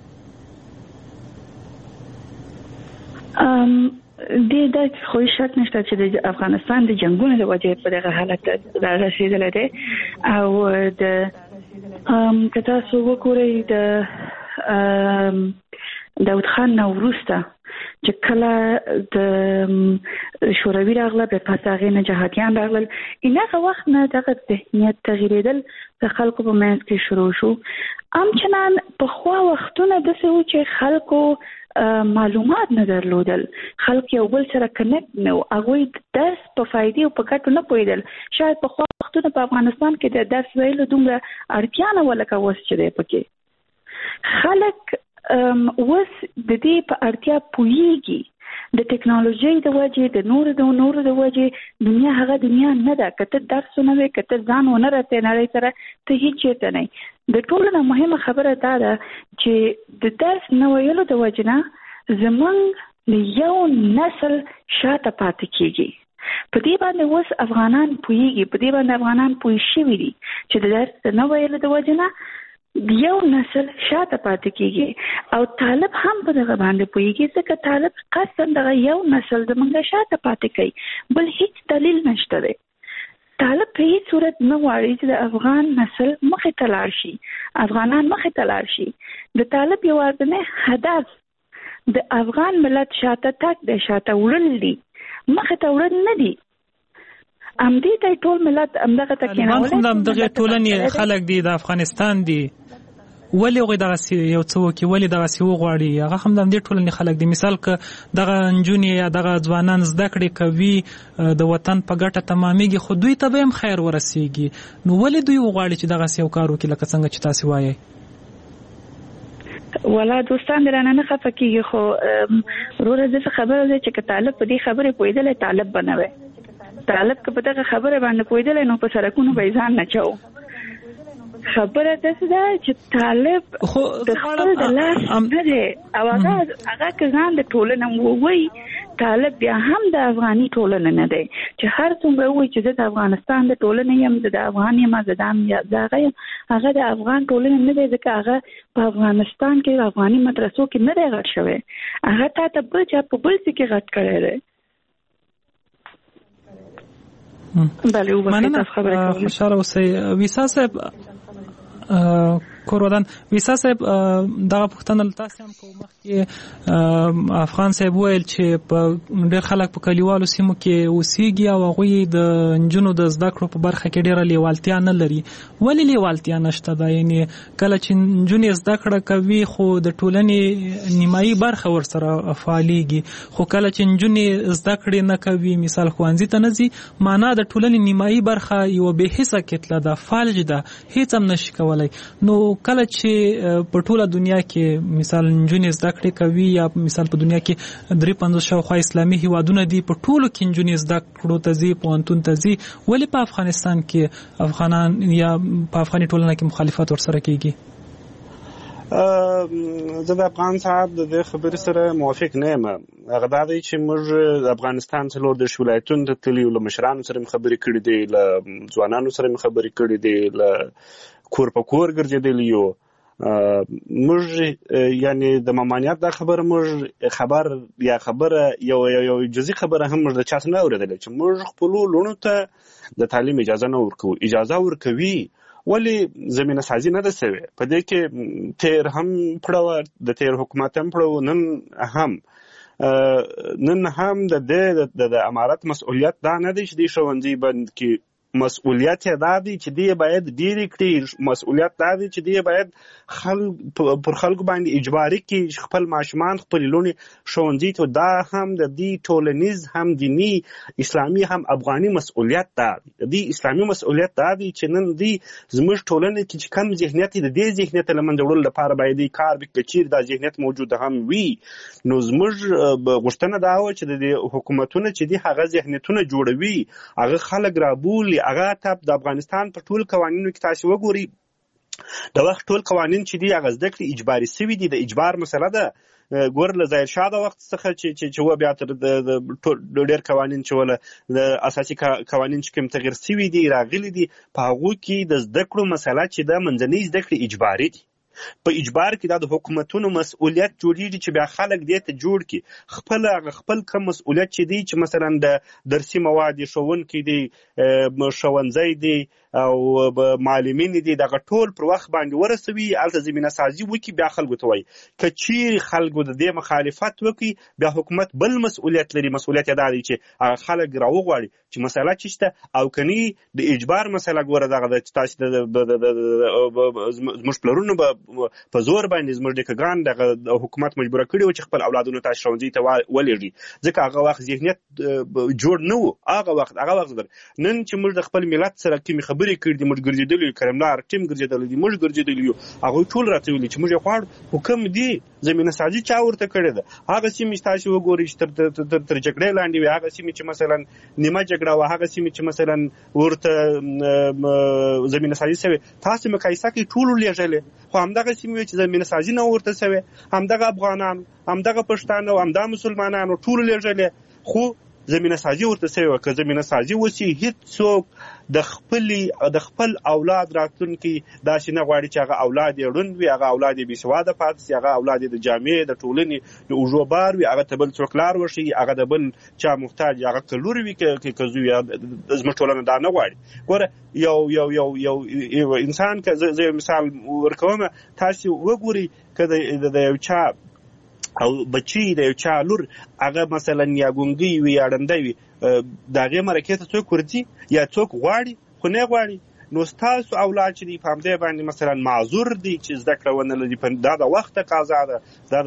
ام د د خو شک نشته چې د افغانستان د جنگونو د وجې په دغه حالت را رسیدلی دی، او د ام که تاسو وګورئ د داود خان نه وروسته چې کله د شوروي راغله، بیا پس هغې نه جهادیان راغلل، هغه وخت نه دغه ذهنیت تغیرېدل د خلکو په منځ کې شروع شو. همچنان پخوا وختونه داسې وو چې خلکو معلومات نه درلودل، خلک یو بل سره کنیکټ نه وو، هغوی د درس په فایدې او په ګټو نه پوهېدل. شاید پخوا وختونه په افغانستان کې د درس ویلو دومره اړتیا نه وه لکه اوس چې دی پکې. خلک اوس د دې په اړتیا پوهېږي، د ټکنالوژۍ د وجې، د نورو د نورو د وجې دنیا هغه دنیا نه ده. که ته درس ونه وې، که ته ځان ونه رسې نړۍ سره، ته هېڅ چېرته نه یې. د ټولو نه مهمه خبره دا ده چې د درس نه ویلو د وجې نه زموږ د یو نسل شاته پاتې کېږي. په دې باندې اوس افغانان پوهېږي، په دې باندې افغانان پوه شوي دي چې د درس د نه ویلو د وجې نه یو نسل شاته پاتې کېږي. او طالب هم په دغه باندې پوهېږي، ځکه طالب قصداً دغه یو نسل زموږ شاته پاتې کوي، بل هیڅ دلیل نشته دی. طالب په هیڅ صورت نه غواړي چې د افغان نسل مخې ته لاړ شي، افغانان مخې ته لاړ شي. د طالب یوازینی هدف د افغان ملت شاته تګ دی، شاته وړل دي، مخې ته وړل نه دي. همدې ته ټول ملت همدغه ته کېنولی. هم همدغه ټولنې خلک دي د افغانستان دي، ولې هغوی دغسې یو څه وکړي، ولې دغسې وغواړي؟ هغه هم د همدې ټولنې خلک دي. مثال که دغه نجونې یا دغه ځوانان زده کړې کوي، د وطن په ګټه تمامېږي، خو دوی ته به هم خیر ورسېږي، نو ولې دوی وغواړي چې دغسې یو کار وکړي لکه څنګه چې تاسې وایئ؟ والا دوستان درانه نه خفه کېږي، خو وروره داسې خبره ده چې که طالب په دې خبرې پوهېدلی، طالب به نه وی. طالب که په دغه خبره باندې پوهېدلی نو په سړکونو به یې ځان نه چو. خبره داسې ده چې طالب د خپل د لاس نه دی، او هغه هغه که ځان د ټولنه ووایي، طالب بیا هم د افغاني ټولنه نه دی. چې هر څومره ووایي چې زه د افغانستان د ټولنې یم، زه د افغان یم، زه د هغه یم، هغه د افغان ټولنه نه دی، ځکه هغه په افغانستان کې افغاني مدرسو کې نه دی غټ شوی، هغه تا ته بل چا په بل څه کې غټ کړی دی. بله مننه. خوشحاله اوسئ. ویسا صاحب کورودان، ویسا صاحب دغه پوښتنه له تاسې هم کوو. مخکې افغان صاحب ویل چې په ډېر خلک په کلیوالو سیمو کې اوسېږي او هغوی د نجونو د زده کړو په برخه کې ډېره لیوالتیا نه لري. ولې لیوالتیا نشته ده؟ یعنې کله چې نجونې زده کړه کوي خو د ټولنې نیمایي برخه ورسره فعالېږي، خو کله چې نجونې زده کړې نه کوي، مثال ښوونځي ته نه ځي، معنا د ټولنې نیمایي برخه یوه بې حسه کتله ده، فلج ده، هېڅ هم نشي کولی. نو کله چې په ټوله دنیا کې مثال نجونې زده کړې کوي، یا مثال په دنیا کې درې پنځوس شاوخوا اسلامي هیوادونه دي، په ټولو کې نجونې زده کړو ته ځي، پوهنتون ته ځي، ولې په افغانستان کې افغانان یا په افغاني ټولنه کې مخالفت ورسره کېږي؟ زه د افغان صاحب د دې خبرې سره موافق نه یم. هغه دا دی چې موږ د افغانستان څلور دېرش ولایتونو ته تللي یو، له مشرانو سره مې خبرې کړې دي، له ځوانانو سره مې خبرې کړې دي، له کور په کور ګرځېدلی یو. موږ یعنی د ممانعت دا خبره موږ خبر یا خبره یو یو جزئی خبره هم موږ د چا څخه نه اورېدلې چې موږ خپلو لوڼو ته د تعلیم اجازه نه ورکوو. اجازه ورکوي، ولې زمینه سازي نه ده سوې. په دې کې تیر هم پړه، د تیر حکومت هم پړه، نن هم نن هم د د امارت مسؤلیت دا نه دی چې د ښوونځي بند کې مسؤلیت دا دی چې دی باید ډیری کړي، مسؤلیت دا دی چې دی باید خلک پر خلکو باندې اجباري کړي خپل ماشومان خپل لونی ښوونځي ته. دا هم د دې ټولنیز هم دینی اسلامي هم افغاني مسؤلیت دا دی. د دې اسلامي مسؤلیت دا دی چې نن دی زموږ ټولنه کې چې کم ذهنیت د دې ذهنیت له منځه وړلو لپاره باید کار وکړي. چیرې دا ذهنیت موجود هم وي نو زموږ غوښتنه دا وه چې د حکومتونه چې دی هغه ذهنیتونه جوړوي، هغه خلک رابولي. هغه ته د افغانستان په ټول قوانینو کې تاسو وګورئ د وخت ټول قوانین چې دی هغه زده کړې اجباري سوي دي. د اجبار مسله ده ګور له ظاهر شاه د وخت څخه چې چې و بیا تر د ډېر قوانین چې ولا د اساسي قوانین چې کوم تغیر سوي دي راغلي دي په هغو کې د زده کړو مسله چې د منځنۍ زده کړې اجباري دي. په اجبار کې دا د حکومتونو مسؤلیت جوړیږي چې بیا خلک دې ته جوړ کړي خپل هغه خپل کوم مسؤلیت چې دی چې مثلا د درسي مواد ښوونکي دی، ښوونځی دی او معلمین دي، دغه ټول پر وخت باندې ورسوي، هلته زمینه سازي وکړي. بیا خلکو ته وایي که چیرې خلکو د دې مخالفت وکړي بیا حکومت بل مسؤلیت لري. مسؤلیت یې دا دی چې هغه خلک راوغواړي چې مسله څه شته او کني د اجبار مسله ګوره دغه ده چې تاسو زموږ پلرونو به په زور باندې زموږ نیکهګان دغه حکومت مجبوره کړي وو چې خپل اولادونو ته ښوونځي ته ولېږي، ځکه هغه وخت ذهنیت جوړ نه و. هغه وخت هغه وخت نن چې موږ د خپل ملت سره کومې خبرې کړي دي، موږ ګرځېدلي یو، کرملار ټیم ګرځېدلی دي، موږ ګرځېدلي یو، هغوی ټول راته ویلي چې موږ یې غواړو. خو کوم دي زمینه سازي چا ورته کړې ده؟ هغه سیمې چې تاسو وګورئ چې تر تر جګړې لاندې وي، هغه سیمې چې مثلا نیمه جګړه وه، هغه سیمې چې مثلا ورته زمینه سازي سوې، تاسو مقایسه کوئ ټولو لېږلې. خو همدغه سیمې چې زمینه سازي نه ورته سوې، همدغه افغانان، همدغه پښتانه او همدغه مسلمانانو ټولو لېږلې. خو زمینه سازي ورته سوې وه. که زمینه سازي وسي هېڅوک د خپلې د خپل اولاد راتلونکي داسې نه غواړي چې هغه اولاد یې ړوند وي، هغه اولاد یې بېسواده پاتې سي، هغه اولاد یې د جامې د ټولنې د اوږو بار وي، هغه ته بل څوک لار وښیي، هغه د بل چا محتاج، هغه که لور وي که زوی. زموږ ټولنه دا نه غواړي. ګوره یو یو یو یو انسان که زه یو مثال ورکوم، تاسې وګورئ که د یو چا او بچی د یو چا لور هغه مثلا یا ګونګی وي یا ړنده وي، د هغې مرکې ته څوک ورځي یا څوک غواړي؟ خو نه غواړي. نو ستاسو اولاد چې دی په همدې باندې مثلا معذور دی چې زده کړه ونه لري، دا د وخت تقاضا ده، دا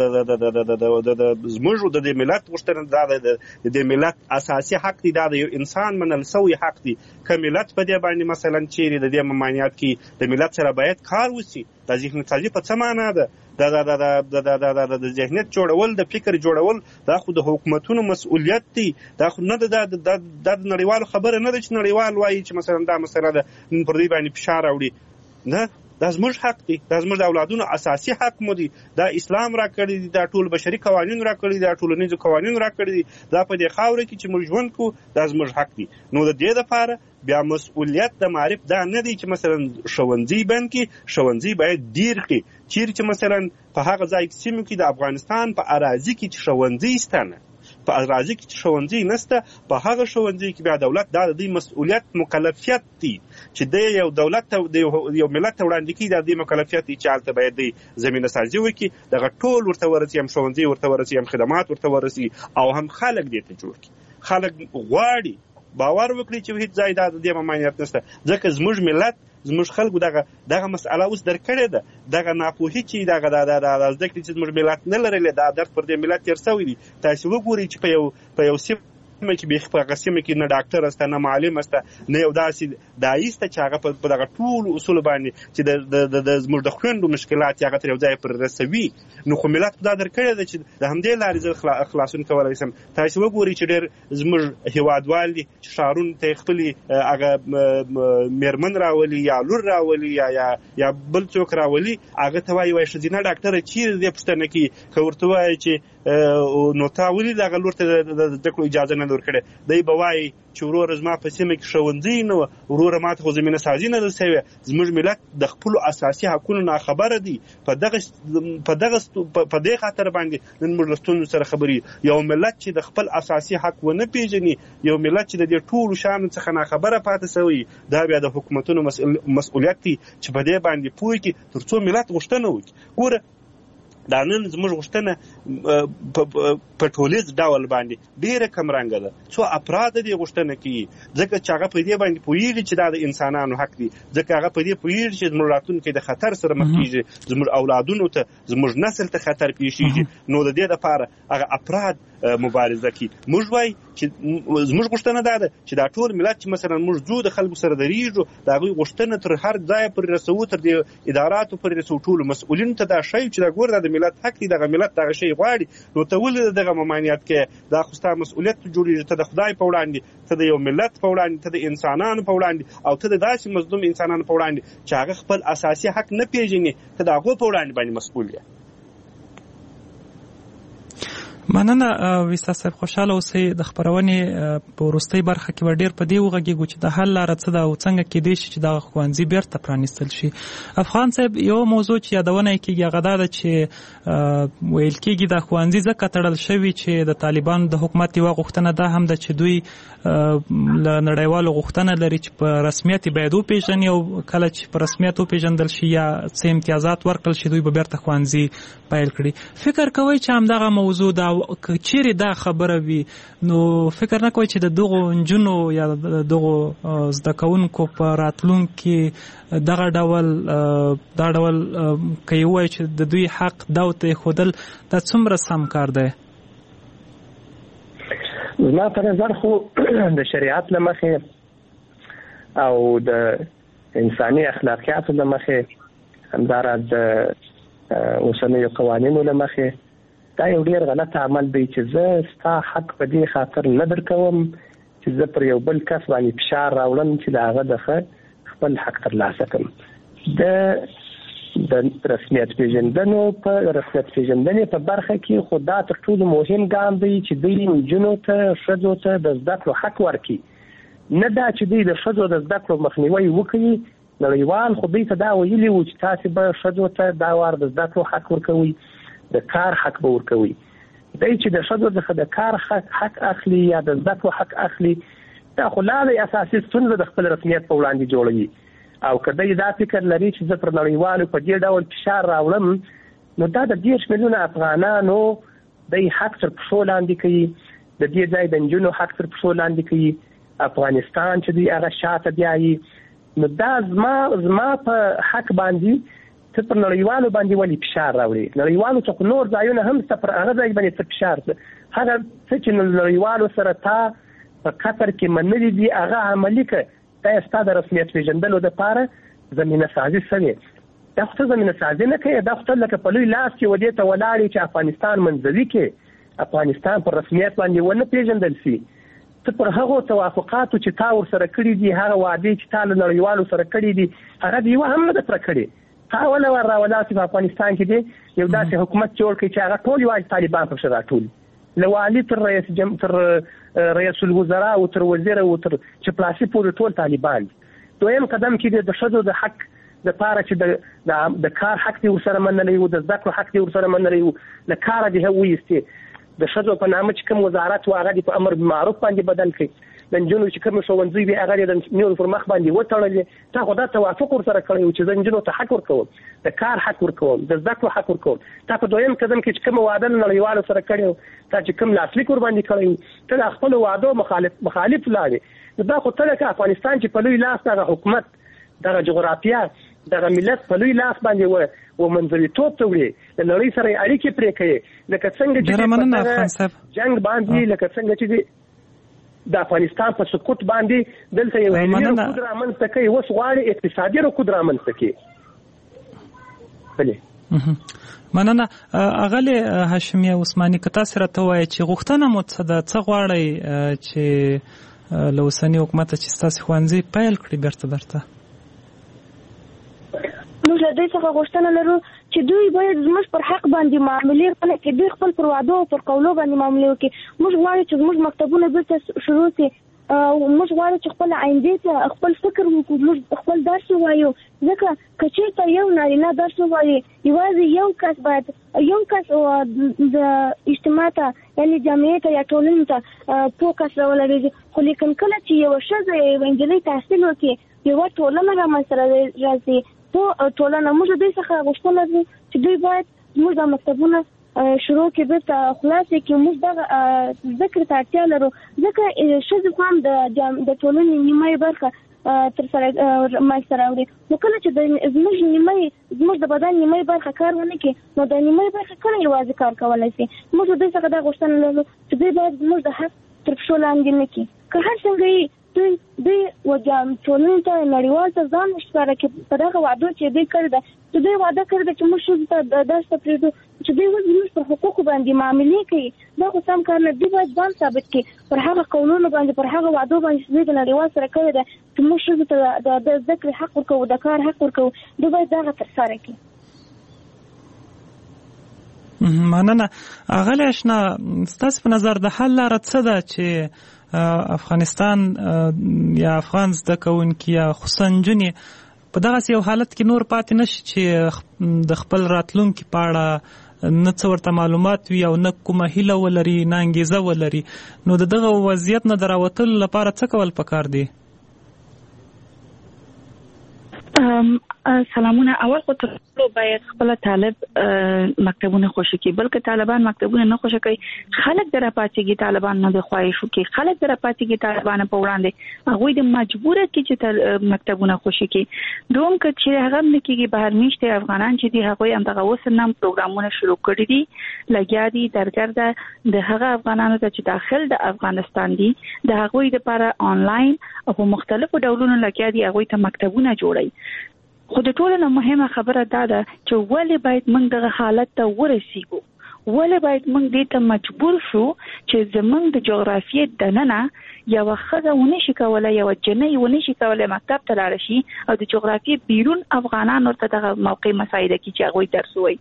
د زموږ د دې ملت غوښتنه، دا د دې ملت اساسي حق دی، دا د یو انسان منل سوی حق دی. که ملت په دې باندې مثلا چیرې د دې ممانعت کې د ملت سره باید کار وشي. د ذهنیت سازي په څه معنا ده؟ د د ذهنیت جوړول، د فکر جوړول، دا خو د حکومتونو مسؤلیت دی. دا خو نه د نړیوالو خبره نه ده چې نړیوال وایي چې مثلا دا مسله ده پر دوی باندې فشار راوړي. نه، دا زموږ حق دی، دا زموږ د اولادونو اساسي حق مو دی. دا اسلام را کړی دی، دا ټول بشري قوانین را کړی دي، دا ټولنیز قوانین را کړی دي، دا په دې خاوره کې چې موږ ژوند کوو دا زموږ حق دی. نو د دې لپاره بیا مسؤلیت د معرف دا نه دی چې مثلا ښوونځي بند کړي، ښوونځي باید ډیر کړي. چیرې چې مثلا په هغه ځای کې سیمو کې د افغانستان په اراضي کې چې ښوونځي شته نه، په اراضي کې چې ښوونځي نشته، په هغه ښوونځي کې بیا دولت دا د دوی مسؤلیت مکلفیت دی چې د یو دولت ته یو ملت ته وړاندې کړي. دا د دوی مکلفیت دی چې هلته باید دوی زمینه سازي وکړي، دغه ټول ورته ورسي، هم ښوونځي ورته ورسي، هم خدمات ورته ورسي، او هم خلک دې ته جوړ کړي. خلک غواړي باور وکړي چې هیڅ ځای دا د دې ممانعت نشته، ځکه زموږ ملت زموږ خلکو دغه دغه مسئله اوس درک کړې ده. دغه ناپوهي چې دغه د زده کړې چې زموږ ملت نه لرلی، دا درد پر دې ملت تېر سوی دی. تاسې وګورئ چې په یو په یو سیمه کې بیخي په هغه سیمه کې نه ډاکټر شته، نه معلم شته، نه یو داسې داعي شته چې هغه په دغه ټولو اصولو باندې چې د زموږ د خویندو مشکلات هغه تر یو ځای پر رسوي. نو خو ملت دا درک کړی ده چې د همدې لارې زه خلاصون کولی شم. تاسې وګورئ چې ډېر زموږ هېوادوال دي چې ښارونو ته یې خپلې هغه مېرمن راولي یا لور راولي یا یا بل څوک راولي، هغه ته وایي وایي ښځینه ډاکټره چیرې دې پوښتنه کوي. که ورته وایي چې نو تا ولې دغه لور ته د زده کړو اجازه نه ورکړې، دی به وایي چې وروره زما په سیمه کې ښوونځی نه وه، وروره ما ته خو زمینه سازي نه ده سوې. زموږ ملت د خپلو اساسي حقونو ناخبره دی. په دغه په دغه په دې خاطر باندې نن موږ له ستونزو سره خبرې. یو ملت چې د خپل اساسي حق ونه پېژني، یو ملت چې د دې ټولو شیانو څخه ناخبره پاتې سوی، دا بیا د حکومتونو مسؤلیت دی چې په دې باندې پوه کړي تر څو ملت غوښتنه وکړي. ګوره دا نن زموږ غوښتنه په ټولیز ډول باندې ډېره کمرنګه ده. څو افراد دې غوښتنه کوي ځکه چې هغه په دې باندې پوهېږي چې دا د انسانانو حق دی، ځکه هغه په دې پوهېږي چې زموږ راتلونکی د خطر سره مخ کېږي، زموږ اولادونو ته زموږ نسل ته خطر پیښیږي. نو د دې لپاره هغه افراد مبارزه کوي. موږ وایي چې زموږ غوښتنه دا ده چې دا ټول ملت چې مثلا موږ ځو د خلکو سره درېږو، د هغوی غوښتنه تر هر ځایه پورې رسوو، تر دې اداراتو پورې رسوو، ټولو مسؤلینو ته دا ښیو چې دا ګوره دا د ملت حق دی، دغه ملت دغه شی غواړي، نو ته ولې دغه ممانعت کوې؟ دا خو ستا مسؤلیت جوړېږي، ته د خدای په وړاندې، ته د یو ملت په وړاندې، ته د انسانانو په وړاندې، او ته د داسې مظلوم انسانانو په وړاندې چې هغه خپل اساسي حق نه پیژني، ته د هغو په وړاندې باندې مسؤل یې. مننه ویسا صاحب، خوشاله اوسئ. د خبرونې په وروستۍ برخه کې به ډېر په دې وغږېږو چې د حل لاره څه ده او څنګه کېدای شي چې دغه ښوونځي بېرته پرانیستل شي. افغان صاحب، یوه موضوع چې یادونه یې کېږي هغه دا ده چې ویل کېږي دا ښوونځي ځکه تړل شوي چې د طالبانو د حکومت یوه غوښتنه دا هم ده چې دوی له نړیوالو غوښتنه لري چې په رسمیت یې باید وپېژني، او کله چې په رسمیت وپېژندل شي یا څه امتیازات ورکړل شي دوی به بېرته ښوونځي پیل کړي. فکر کوئ چې همدغه موضوع دا که چیرې دا خبره وي نو فکر نه کوئ چې د دغو نجونو یا د دغو زده کوونکو په راتلونکي دغه ډول دا ډول که یې ووایي چې د دوی حق دا ورته ایښودل دا څومره سم کار دی؟ زما په نظر خو د شریعت له مخې او د انساني اخلاقیاتو له مخې، همداراز د اوسنیو قوانینو له مخې، دا یو ډېر غلط عمل دی چې زه ستا حق په دې خاطر نه درکوم چې زه پر یو بل کس باندې فشار راوړم چې د هغه د خپل حق ترلاسه کړم. د د رسمیت پیژندنو په رسمیت پیژندنې په برخه کې خو دا تر ټولو مهم ګام دی چې دوی نجونو ته، ښځو ته د زده کړو حق ورکړي، نه دا چې دوی د ښځو د زده کړو مخنیوی وکړي. نړیوال خو دوی ته دا ویلي وو چې تاسې به ښځو ته دا وار د زده کړو حق ورکوئ، د کار حق به ورکوي. دی چې د ښځو څخه د کار حق اخلي یا د زده کړو حق اخلي، دا خو لا د اساسي ستونزه د خپل رسمیت په وړاندې جوړوي. او که دی دا فکر لري چې زه پر نړیوالو په دې ډول فشار راوړم، نو دا د دېرش میلیونه افغانانو دی حق تر پښو لاندې کوي، د دې ځای د نجونو حق تر پښو لاندې کوي. افغانستان چې دوی هغه شاته بیایي، نو دا زما زما په حق باندې ته پر نړیوالو باندې ولې فشار راوړي؟ نړیوالو څخه نور ځایونه هم ته پر هغه ځای باندې څه فشار ده؟ هغه څه چې نړیوالو سره تا په قطر کې منلي دي هغه عملي کړه. دا ستا د رسمیت پیژندلو دپاره زمینه سازي شوې. دا خو ته زمینه سازي نه کوې، دا خو ته لکه په لوی لاس کې ودې ته ولاړ یې چې افغانستان منځوي کې افغانستان پر رسمیت باندې ونه پیژندل شي. ته پر هغو توافقاتو چې تا ورسره کړي دي، هغه وعدې چې تا له نړیوالو سره کړي دي، هغه د یوه هم نه ده پوره کړې. تا وله ور راولاسي په افغانستان کې دی یو داسې حکومت جوړ کړي چې هغه ټول یوازې طالبان پکښې راټول، له والي تر رئیس جم تر رئیس الوزرا او تر وزیر او تر چپلاسي پورې ټول طالبان. دویم قدم کې د ښځو د حق دپاره چې د کار حق دې ورسره منلی و، د زده کړو حق دې ورسره منلی و، له کاره دې وایستې. د ښځو په نامه چې کوم وزارت و هغه دې په امر بالمعروف باندې بدل کړي. د نجونو چې کوم ښوونځي وي هغه دې د نورو پر مخ باندې وتړلې. تا خو دا توافق ورسره کړی و چې زه نجونو ته حق ورکوم، د کار حق ورکوم، د زده کړو حق ورکوم. تا په دویم قدم کې چې کوم وعده نړیوالو سره کړی و، تا چې کوم لاسلیک ورباندې کړی و، ته د خپلو وعدو مخالف مخالف لاړې. نو دا خو ته لکه افغانستان چې په لوی لاس دغه حکومت، دغه جغرافیه، دغه ملت په لوی لاس باندې و و منځویتوب ته وړې، د نړۍ سره یې اړیکې پرې کوې، لکه څنګه چې جنګ باندې، لکه څنګه چې د افغانستان په سقوط باندې دلته یو علمي رکود رامنځته کوي، اوس غواړي اقتصادي رکود رامنځته کړي. بلې مننه. اغلې هاشمي عثماني، که تاسې راته ووایئ چې غوښتنه مو څه ده، څه غواړئ چې له اوسني حکومته چې ستاسې ښوونځي پیل کړي بېرته درته؟ موږ له دوی څخه غوښتنه لرو چې دوی باید زموږ پر حق باندې معاملې ونه کړي، دوی خپل پر وعدو او پر قولو باندې معاملې وکړي. موږ غواړو چې زموږ مکتبونه بېرته شروع شي، موږ غواړو چې خپل آیندې ته خپل فکر وکړو، موږ خپل درس ووایو. ځکه که چېرته یو نارینه درس ووایي، یوازې یو کس باید یو کس د اجتماع ته یعنې جامعې ته یا ټولنې ته پوه کس راولرېږي. خو لیکن کله چې یوه ښځه یا یوه نجلۍ تحصیل وکړي، یوه ټولنه رامنځته راځي، ټولنه. موږ دوی څخه غوښتنه لرو چې دوی باید زموږ د مکتبونه شروع کې بیرته خلاصې کې موږ دغه ذکر ته اړتیا لرو ځکه ښځې خو هم د ټولنې نیمایي برخه تر سره منځته راوړي. نو کله چې زموږ نیمایي زموږ د بدن نیمایي برخه کار ونه کړي نو د نیمایي برخه کله یوازې کار کولی شي. موږ د دوی څخه دا غوښتنه لرو چې دوی باید زموږ د حق تر پښو لاندې نه کړي. که هر څنګه یې دوی دوی ټولنې ته نړیوال ته ځان ښکاره کړي په دغه وعدو چې دوی کړې ده چې دوی وعده کړې ده چې موږ ښځو ته داسې ته پرېږدو چې دوی اوس زموږ پر حقوقو باندې معاملې کوي. دا خو سم کار نه. دوی باید ځان ثابت کړي پر هغه قولونو باندې پر هغه وعدو باندې چې دوی د نړیوال سره کړې ده چې موږ ښځو ته د زده کړې حق ورکوو د کار حق ورکوو. دوی باید دغه ترسره کړي. مننه. اغلی اشنا ستاسو په نظر د حل لاره څه ده چې افغانستان یا افغان زده کوونکي یا خصوصا نجونې په دغسې یو حالت کې نور پاتې نشي چې د خپل راتلونکي په اړه نه څه ورته معلومات وي او نه کومه هیله ولري نه انګیزه ولري. نو د دغه وضعیت نه د راوتلو لپاره څه کول پکار دي؟ سلامونه. اول خو تر ټولو باید خپل طالب مکتبونه خوشي کړي، بلکې طالبان مکتبونه نه خوشي کوي. خلک در پاتېږي طالبان نه د خواهشو کې، خلک در پاتېږي طالبان په وړاندې هغه د مجبوره کې چې مکتبونه خوشي کړي. دوم که چې هغه نه کېږي بهر میشته افغانان چې دي هغه هم دغه اوس نام پروګرامونه شروع کړي دي لګیا دي درګرده د هغه افغانانو ته چې داخل د افغانستان دي د هغه لپاره آنلاین او په مختلفو ډولونو لګیا دي هغه ته مکتبونه جوړي. خو د ټولو نه مهمه خبره دا ده چې ولې باید موږ دغه حالت ته ورسیږو، ولې باید موږ دې ته مجبور شو چې زموږ د جغرافیې دننه یوه ښځه ونه شي کولی، یوه جنۍ ونه شي کولی مکتب ته لاړه شي او د جغرافیې بیرون افغانان ورته دغه موقع مساعده کړي چې هغوی درس ووایي.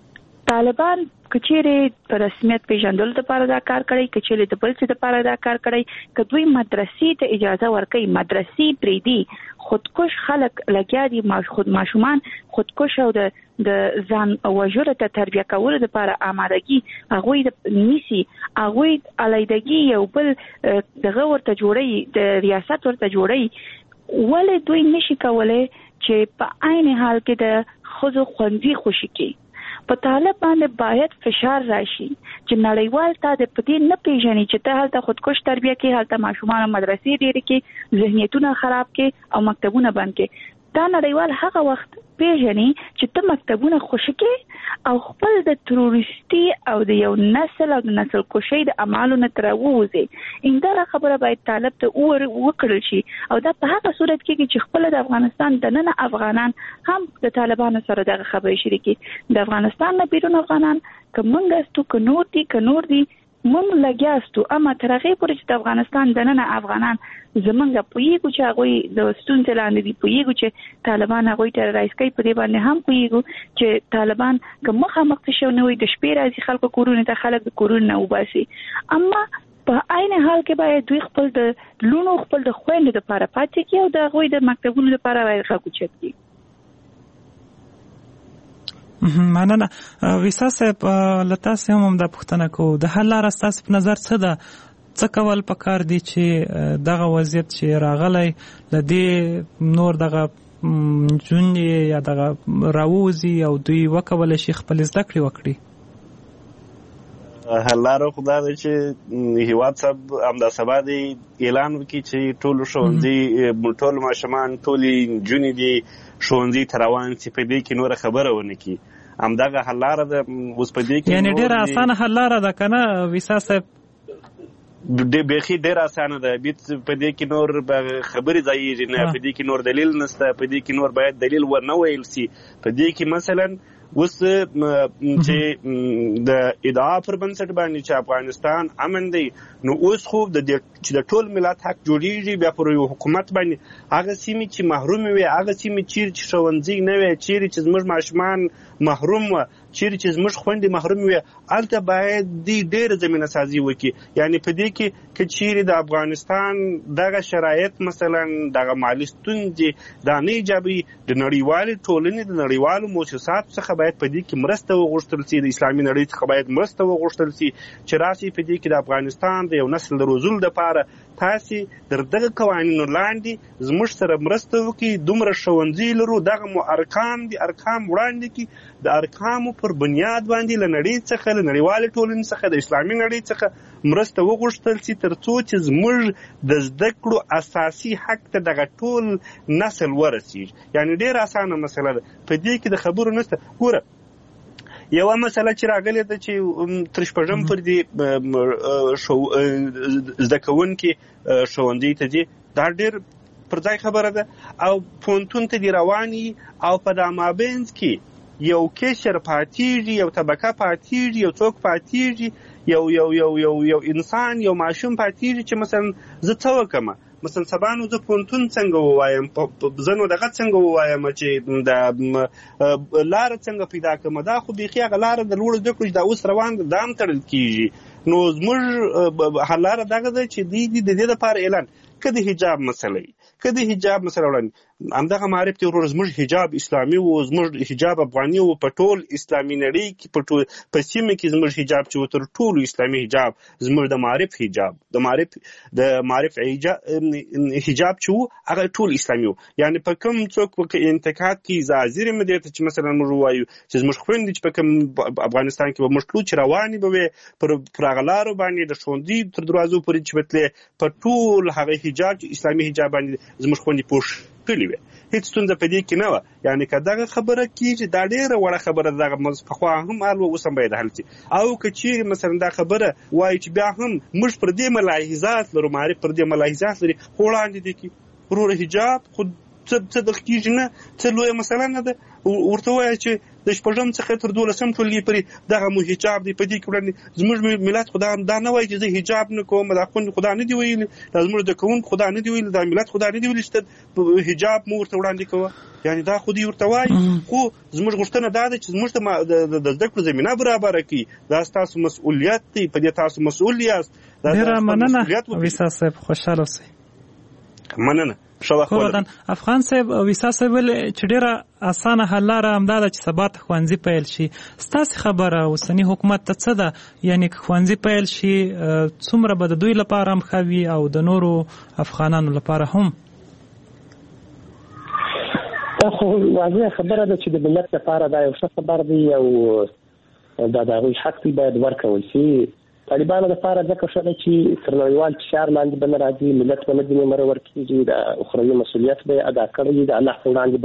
طالبان کچېرې په رسمیت پیژندلو لپاره دا کار کړی، کچېرې د بل څه لپاره دا کار کړی، که دوی مدرسې ته اجازه ورکوي مدرسې پرېږدي، خودکش خلک لګیا دي خود ماشومان خودکش او د د ځان وژلو ته تربیه کولو لپاره آمادګي هغوی نیسي، هغوی علیحدګي یو بل دغه ورته جوړوي د ریاست ورته جوړوي. ولې دوی نشي کولی چې په عین حال کې د ښځو ښوونځي خوشي کړي؟ په طالب باندې باید فشار راشي چې نړیوال تا د پدې نه پیژني چې ته هلته خودکش تربیه کې هلته ماشومان مدرسې ډېرې کې ذهنیتونه خراب کې او مکتبونه بند کې. دا نړیوال هغه وخت پیژني چې ته مکتبونه خوشي کې او خپل د تروریستي او د یو نسل او د نسل کشۍ د اعمالو نه تر ووځي. همدغه خبره باید طالب ته وکړل شي او دا په هغه صورت کې چې خپل د افغانستان دننه افغانان هم د طالبانو سره دغه خبرې شریکي. د افغانستان نه بیرون افغانان که موږ استو که نور دي که نور دي موږ لګیا استو، اما تر هغې پورې چې د افغانستان دننه افغانان زمونږ پوهېږو چې هغوی د ستونزې لاندې دي، پوهېږو چې طالبان هغوی ټرورایز کوي، په دې باندې هم پوهېږو چې طالبان که مخامخ څه شی نه وي د شپې راځي خلکو کورونو ته خلک د کورونو نه وباسي. اما په عین حال کې باید دوی خپل د لونو خپل د خویندو دپاره پاتې کړي او د هغوی د مکتبونو دپاره باید غږ اوچت کړي. مننه. ویسا صاحب له تاسې هم همدا پوښتنه کوو، د حل لاره ستاسو په نظر څه ده؟ څه کول پکار دي چې دغه وضعیت چې راغلی له دې نور دغه نجونې یا دغه راووځي او دوی وکولی شي خپل زده کړې وکړي؟ حل لاره خو دا ده چې هیواد صاحب همدا سبا دی اعلان وکړي چې ټولو ښوونځي ټول ماشومان ټولې نجونې دي ښوونځي ته روان شي، په دې کې نوره خبره ونه کړي. همدغه حل لاره ده. اوس په دې کې یعنې ډېره اسانه حل لاره ده که نه ویسا صاحب؟ بیخي ډېره اسانه ده. په دې کې نور خبرې ځایېږي نه، په دې کې نور دلیل نشته، په دې کې نور باید دلیل ورنه ویل شي. په دې کې مثلا اوس چې د ادعا پر بنسټ باندې چې افغانستان امن دی، نو اوس خو د چې د ټول ملت حق جوړیږي بیا پر یو حکومت باندې هغه سیمې چې محروم وي، هغه سیمې چیرې چې ښوونځي نه وي، چیرې چې زموږ ماشومان محروم وه، چیرې چې زموږ خویندې محروم وي، هلته باید دی ډېره زمینه سازي وکړي. یعنې په دې کې که چیرې د افغانستان دغه شرایط مثلا دغه مالي ستونزې دا نه ایجابوي، د نړیوالې ټولنې د نړیوالو موسساتو څخه باید په دې کې مرسته وغوښتل شي، د اسلامي نړۍ څخه باید مرسته وغوښتل شي چې راشي په دې کې د افغانستان د یو نسل د روزلو دپاره تاسې تر دغه قوانینو لاندې زموږ سره مرسته وکړي. دومره ښوونځي لرو، دغه مو ارکام دي، ارکام وړاندې کړي د ارقامو پر بنیاد باندې له نړۍ څخه له نړیوالې ټولنې څخه د اسلامي نړۍ څخه مرسته وغوښتل شي تر څو چې زموږ د زده کړو اساسي حق ته دغه ټول نسل ورسیږي. یعنی ډېره اسانه مسله ده، په دې کې د خبرو نشته. ګوره یوه مسله چې راغلې ده چې تر شپږم پر دې زده کوونکي ښوونځي ته ځي، دا ډېر پر ځای خبره ده، او پوهنتون ته دې رواني او په دا مابینځ کې یو کشر پاتېږي، یو طبقه پاتېږي، یو څوک پاتېږي، یو یو یو یو یو انسان یو ماشوم پاتېږي چې مثلا زه څه وکړم، مثلا سبا نو زه پوهنتون څنګه ووایم، زه نو دغه څنګه ووایم چې د لاره څنګه پیدا کړم. دا خو بیخي هغه لاره د لوړو زده کړو چې دا اوس روان ده دا هم تړل کېږي. نو زموږ حل لاره دغه ده چې دوی د دې دپاره اعلان که د حجاب مسله وي، که د حجاب مسله وړاندې همدغه معرف دی ورور، زموږ حجاب اسلامي و، زموږ حجاب افغاني و، په ټول اسلامي نړۍ کې په ټول په سیمه کې زموږ حجاب چې و تر ټولو اسلامي حجاب زموږ د معرف حجاب د معرف د معرف حجاب چې و هغه ټول اسلامي و. یعنی په کوم څوک په انتقاد کې زازیر مې دی چې مثلا موږ وایو چې زموږ خويندې چې په کوم افغانستان کې به موږ ټول چې روانې به وي پر پر هغه لارو باندې د ښوونځي تر دروازو پورې چې بتلې په ټول هغه حجاب چې اسلامي حجاب باندې زموږ خويندې پوښ کړي وي، هیڅ ستونزه په دې کې نه وه. یعنی که دغه خبره کېږي دا ډېره وړه خبره ده، دغه پخوا هم حل و اوس هم باید حل شي. او که چیرې مثلا دا خبره وایي چې بیا هم موږ پر دې ملاحظات لرو، معرف پر دې ملاحظات لري، خو وړاندې دي کې وروره حجاب خو څه څه دغه کېږي نه، څه لویه مسله نه ده. ورته وایه چې د شپږم څخه تر دولسم ټولګي پورې دغه مو حجاب دی. په دې کې وړاندې زموږ ملت خو دا نه وایي چې زه حجاب نه کوم، دا خوند خدا نه دی ویلي، دا زموږ د کوونکو خدا نه دی ویلي، دا ملت خدا نه دی ویلي چې حجاب مو ورته وړاندې کوه. یعنی دا خو دې ورته وایي، خو زموږ غوښتنه دا ده چې زموږ د زده کړو زمینه برابره کړي. دا ستاسو مسؤلیت دی، په دې تاسو مسؤل یاست. ډېره مننه ویسا صاحب، خوشحاله اوسئ. مننه. افغان صاحب ویسا صاحب چې ډېره اسانه حل لاره همدا ده چې سبا ته ښوونځي پیل شي. ستاسې خبره اوسني حکومت ته څه ده؟ یعنې که ښوونځي پیل شي څومره به د دوی لپاره هم ښه وي او د نورو افغانانو لپاره هم؟ دا خو واضحه خبره ده چې د ملت لپاره دا یو ښه خبر دی او دا د هغوی حق دی باید ورکول شي. طالبانو لپاره ځکه ښه ده چې تر نړیوال فشار لاندې به نه راځي، ملت به نه ځینې مرور کېږي، د اخروي مسؤلیت به یې ادا کړی، د الله په وړاندې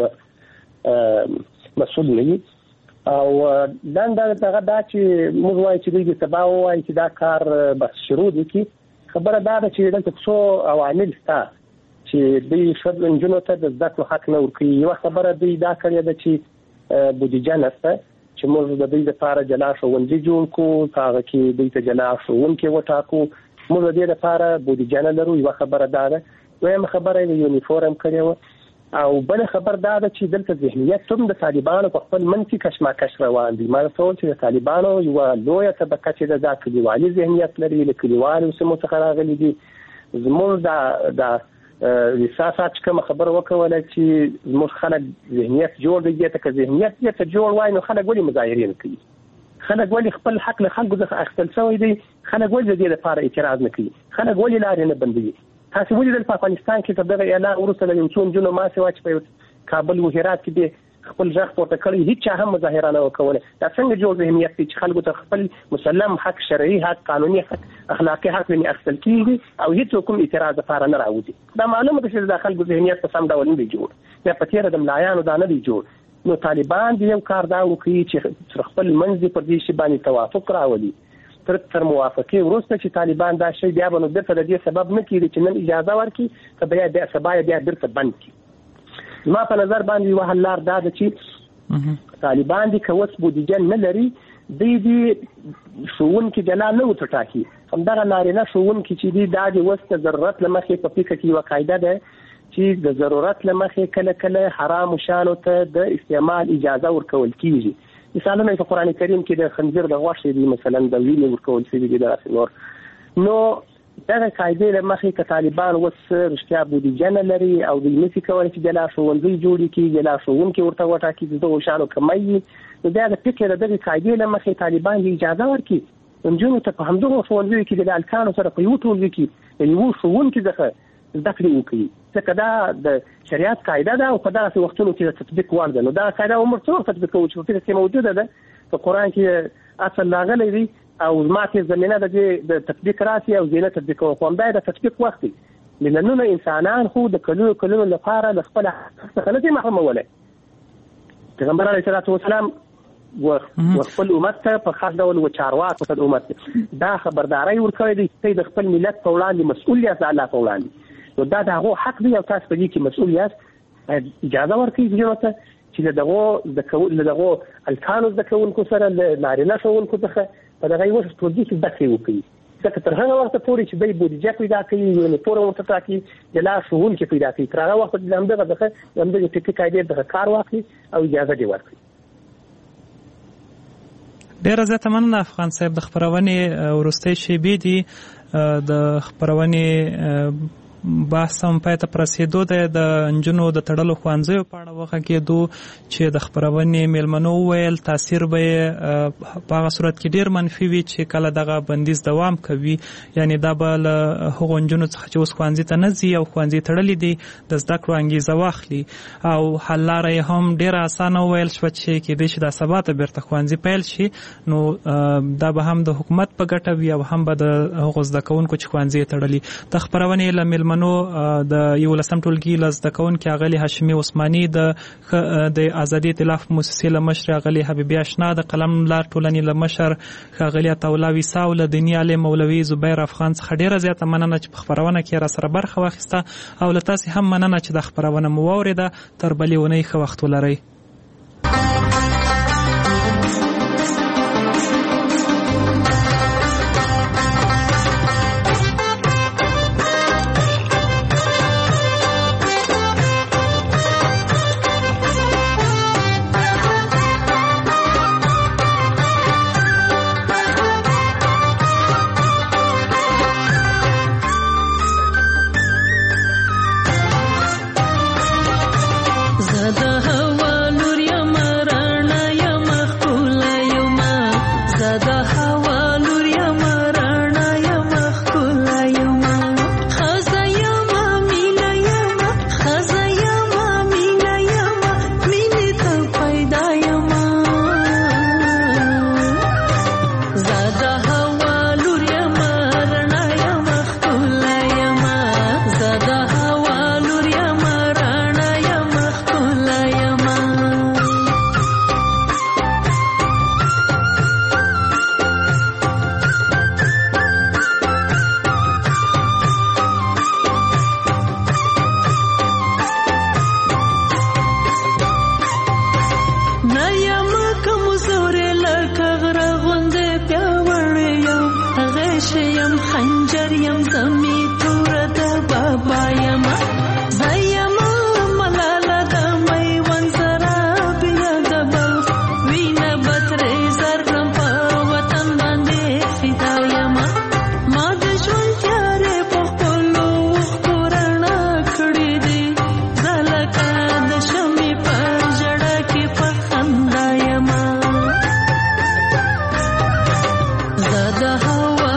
به مسؤل نه وي. او دنده دغه دا چې موږ وایو چې دوی د سبا ووایي چې دا کار بس شروع دي کړي. خبره دا ده چې دلته څو عوامل شته چې دوی ښځو نجونو ته د زده کړو حق نه ورکوي. یوه خبره دوی دا کړې ده چې بودیجه نشته چې موږ د دوی لپاره جلا ښوونځي جوړ کړو، په هغه کې دوی ته جلا ښوونکي وټاکو. موږ د دې لپاره بودیجه نه لرو. یوه خبره دا ده. دویمه خبره یې د یونیفورم کړې وه. او بله خبر دا ده چې دلته ذهنیت هم د طالبانو په خپل منفي کشمکش روان دي. ما رسول چې د طالبانو یوه لویه طبقه چې ده دا کلیوالي ذهنیت لري، له کلیوالو سیمو څخه راغلي دي. زموږ دا دا ریساسات چې کومه خبره وکوله چې زموږ خلک ذهنیت جوړ دی، دې ته که ذهنیت دې ته جوړ وای نو خلک ولې مظاهرې نه کوي؟ خلک ولې خپل حق له خلکو څخه اخیستل شوی دی؟ خلک ولې د دې لپاره اعتراض نه کوي؟ خلک ولې لارې نه بندوي؟ تاسې ولیدل په افغانستان کې تر دغه اعلان وروسته د یو څو نجونو ماسې وه چې په کابل و هرات کې دې خپل غږ پورته کړی، هیچ چا هم مظاهره نه وکوله. دا څنګه جوړ ذهنیت دی چې خلکو ته خپل مسلم حق، شرعي حق، قانوني حق، اخلاقي حق ځینې اخیستل کېږي او هېڅوک هم اعتراض لپاره نه راوځي؟ دا معلومه ده چې د خلکو ذهنیت په سم ډول نه دی جوړ، یا په تېره د ملایانو دا نه دی جوړ. نو طالبان د یو کار دا وکړي چې خپل منځ پر دې شي باندې توافق راولي. تر تر موافقې وروسته چې طالبان دا شی بیا به نو بېرته د دې سبب نه کېږي چې نن اجازه ورکړي که بیا بیا سبا یې بیا بېرته بند کړي. ما په نظر باندې یوه حل لار دا ده چې طالبان دي که اوس بودیجه نه لري، دوی دې ښوونکي جلا نه وټاکي. همدغه نارینه ښوونکي چې دي دا د اوس د ضرورت له مخې په فکر کې یوه قاعده ده چې د ضرورت له مخې کله کله حرامو شیانو ته د استعمال اجازه ورکول کېږي. مثالونه په قرآن کریم کې د خنزیر د غوښې دي، مثلا د وینې ورکول شوي دي، داسې نور. نو دغه قاعدې له مخې که طالبان اوس رښتیا بودیجه نه لري او دوی نشي کولی چې جلا ښوونځي جوړ کړي، جلا ښوونکي ورته وټاکي، د دغو شیانو کمی وي، نو بیا د فکر د دغې قاعدې له مخې طالبان یې اجازه ورکړي نجونو ته په همدغو ښوونځیو کې د هلکانو سره په یوه ټولګي کې د یوه ښوونکي څخه زده کړې وکړي. ځکه دا د شریعت قاعده ده او په داسې وختونو کې د تطبیق وړ ده. نو دا قاعده عمر څو وخت تطبیق کوو چې په کې موجوده ده په قرآن کې اصل راغلی دی او ماته زمينه د تطبیق راسي او زینه تطبیق کوو. خو همدا د تطبیق وخت دی. لننه انسانان خو د کلونو کلونو لپاره د خپل څخه نه محروم ولای. پیغمبر علیه الصلاۃ والسلام و خپل امت ته په خاص ډول و چارواکو ته امت دا خبرداري ورکړې دي چې د خپل ملت په وړاندې مسؤل یاست الله په وړاندې. نو دا دغه حق دی او تاسو په دې کې مسؤل یاست. اجازه ورکړئ ضرورت چې دغه د کول دغه الکانو د کوونکو سره د نارینه شوونکو څخه په دغه یو څه توجیه کې دخل وکړي. ځکه تر هغه وخت پورې چې دوی بودیجه پیدا کړي یو نه پوره ورته ټاکي د لا شغل کې پیدا کړي تر هغه وخت د همدغه دغه همدغه ټکی قاعده د کار واخلي او اجازه دی ورکړي. ډیره زیاته مننه افغان صاحب. د خبرونې وروستۍ شیبې دي د خبرونې بحث هم پای ته رسیدو دی د نجونو د تړلو ښوونځیو په اړه وغږېدو چې د خپرونې میلمنو وویل تاثیر به یې په هغه صورت کې ډېر منفي وي چې کله دغه بندیز دوام کوي. یعنې دا به له هغو نجونو څخه چې اوس ښوونځي ته نه ځي او ښوونځي تړلي دي د زده کړو انګیزه واخلي. او حل لاره یې هم ډېره اسانه وویل شوه چې کېدای شي دا سبا ته بیرته ښوونځي پیل شي. نو دا به هم د حکومت په ګټه وي او هم به د هغو زده کوونکو چې ښوونځي یې تړلي. د خپرونې له میلمنو د یولسم ټولګي له زده کوونکي اغلي هاشمي عثماني د د آزادي ائتلاف مؤسسې له مشر اغلي حبیبي اشنا د قلم لار ټولنې له مشر اغلي عطاالله ویساو له دیني عالم مولوي زبیر افغان څخه ډیره زیاته مننه چې په خبرونه کې را سره برخه واخیسته او له تاسو هم مننه چې د خبرونه مو واوریده. تر بلې ونې ښه وخت ولرئ. The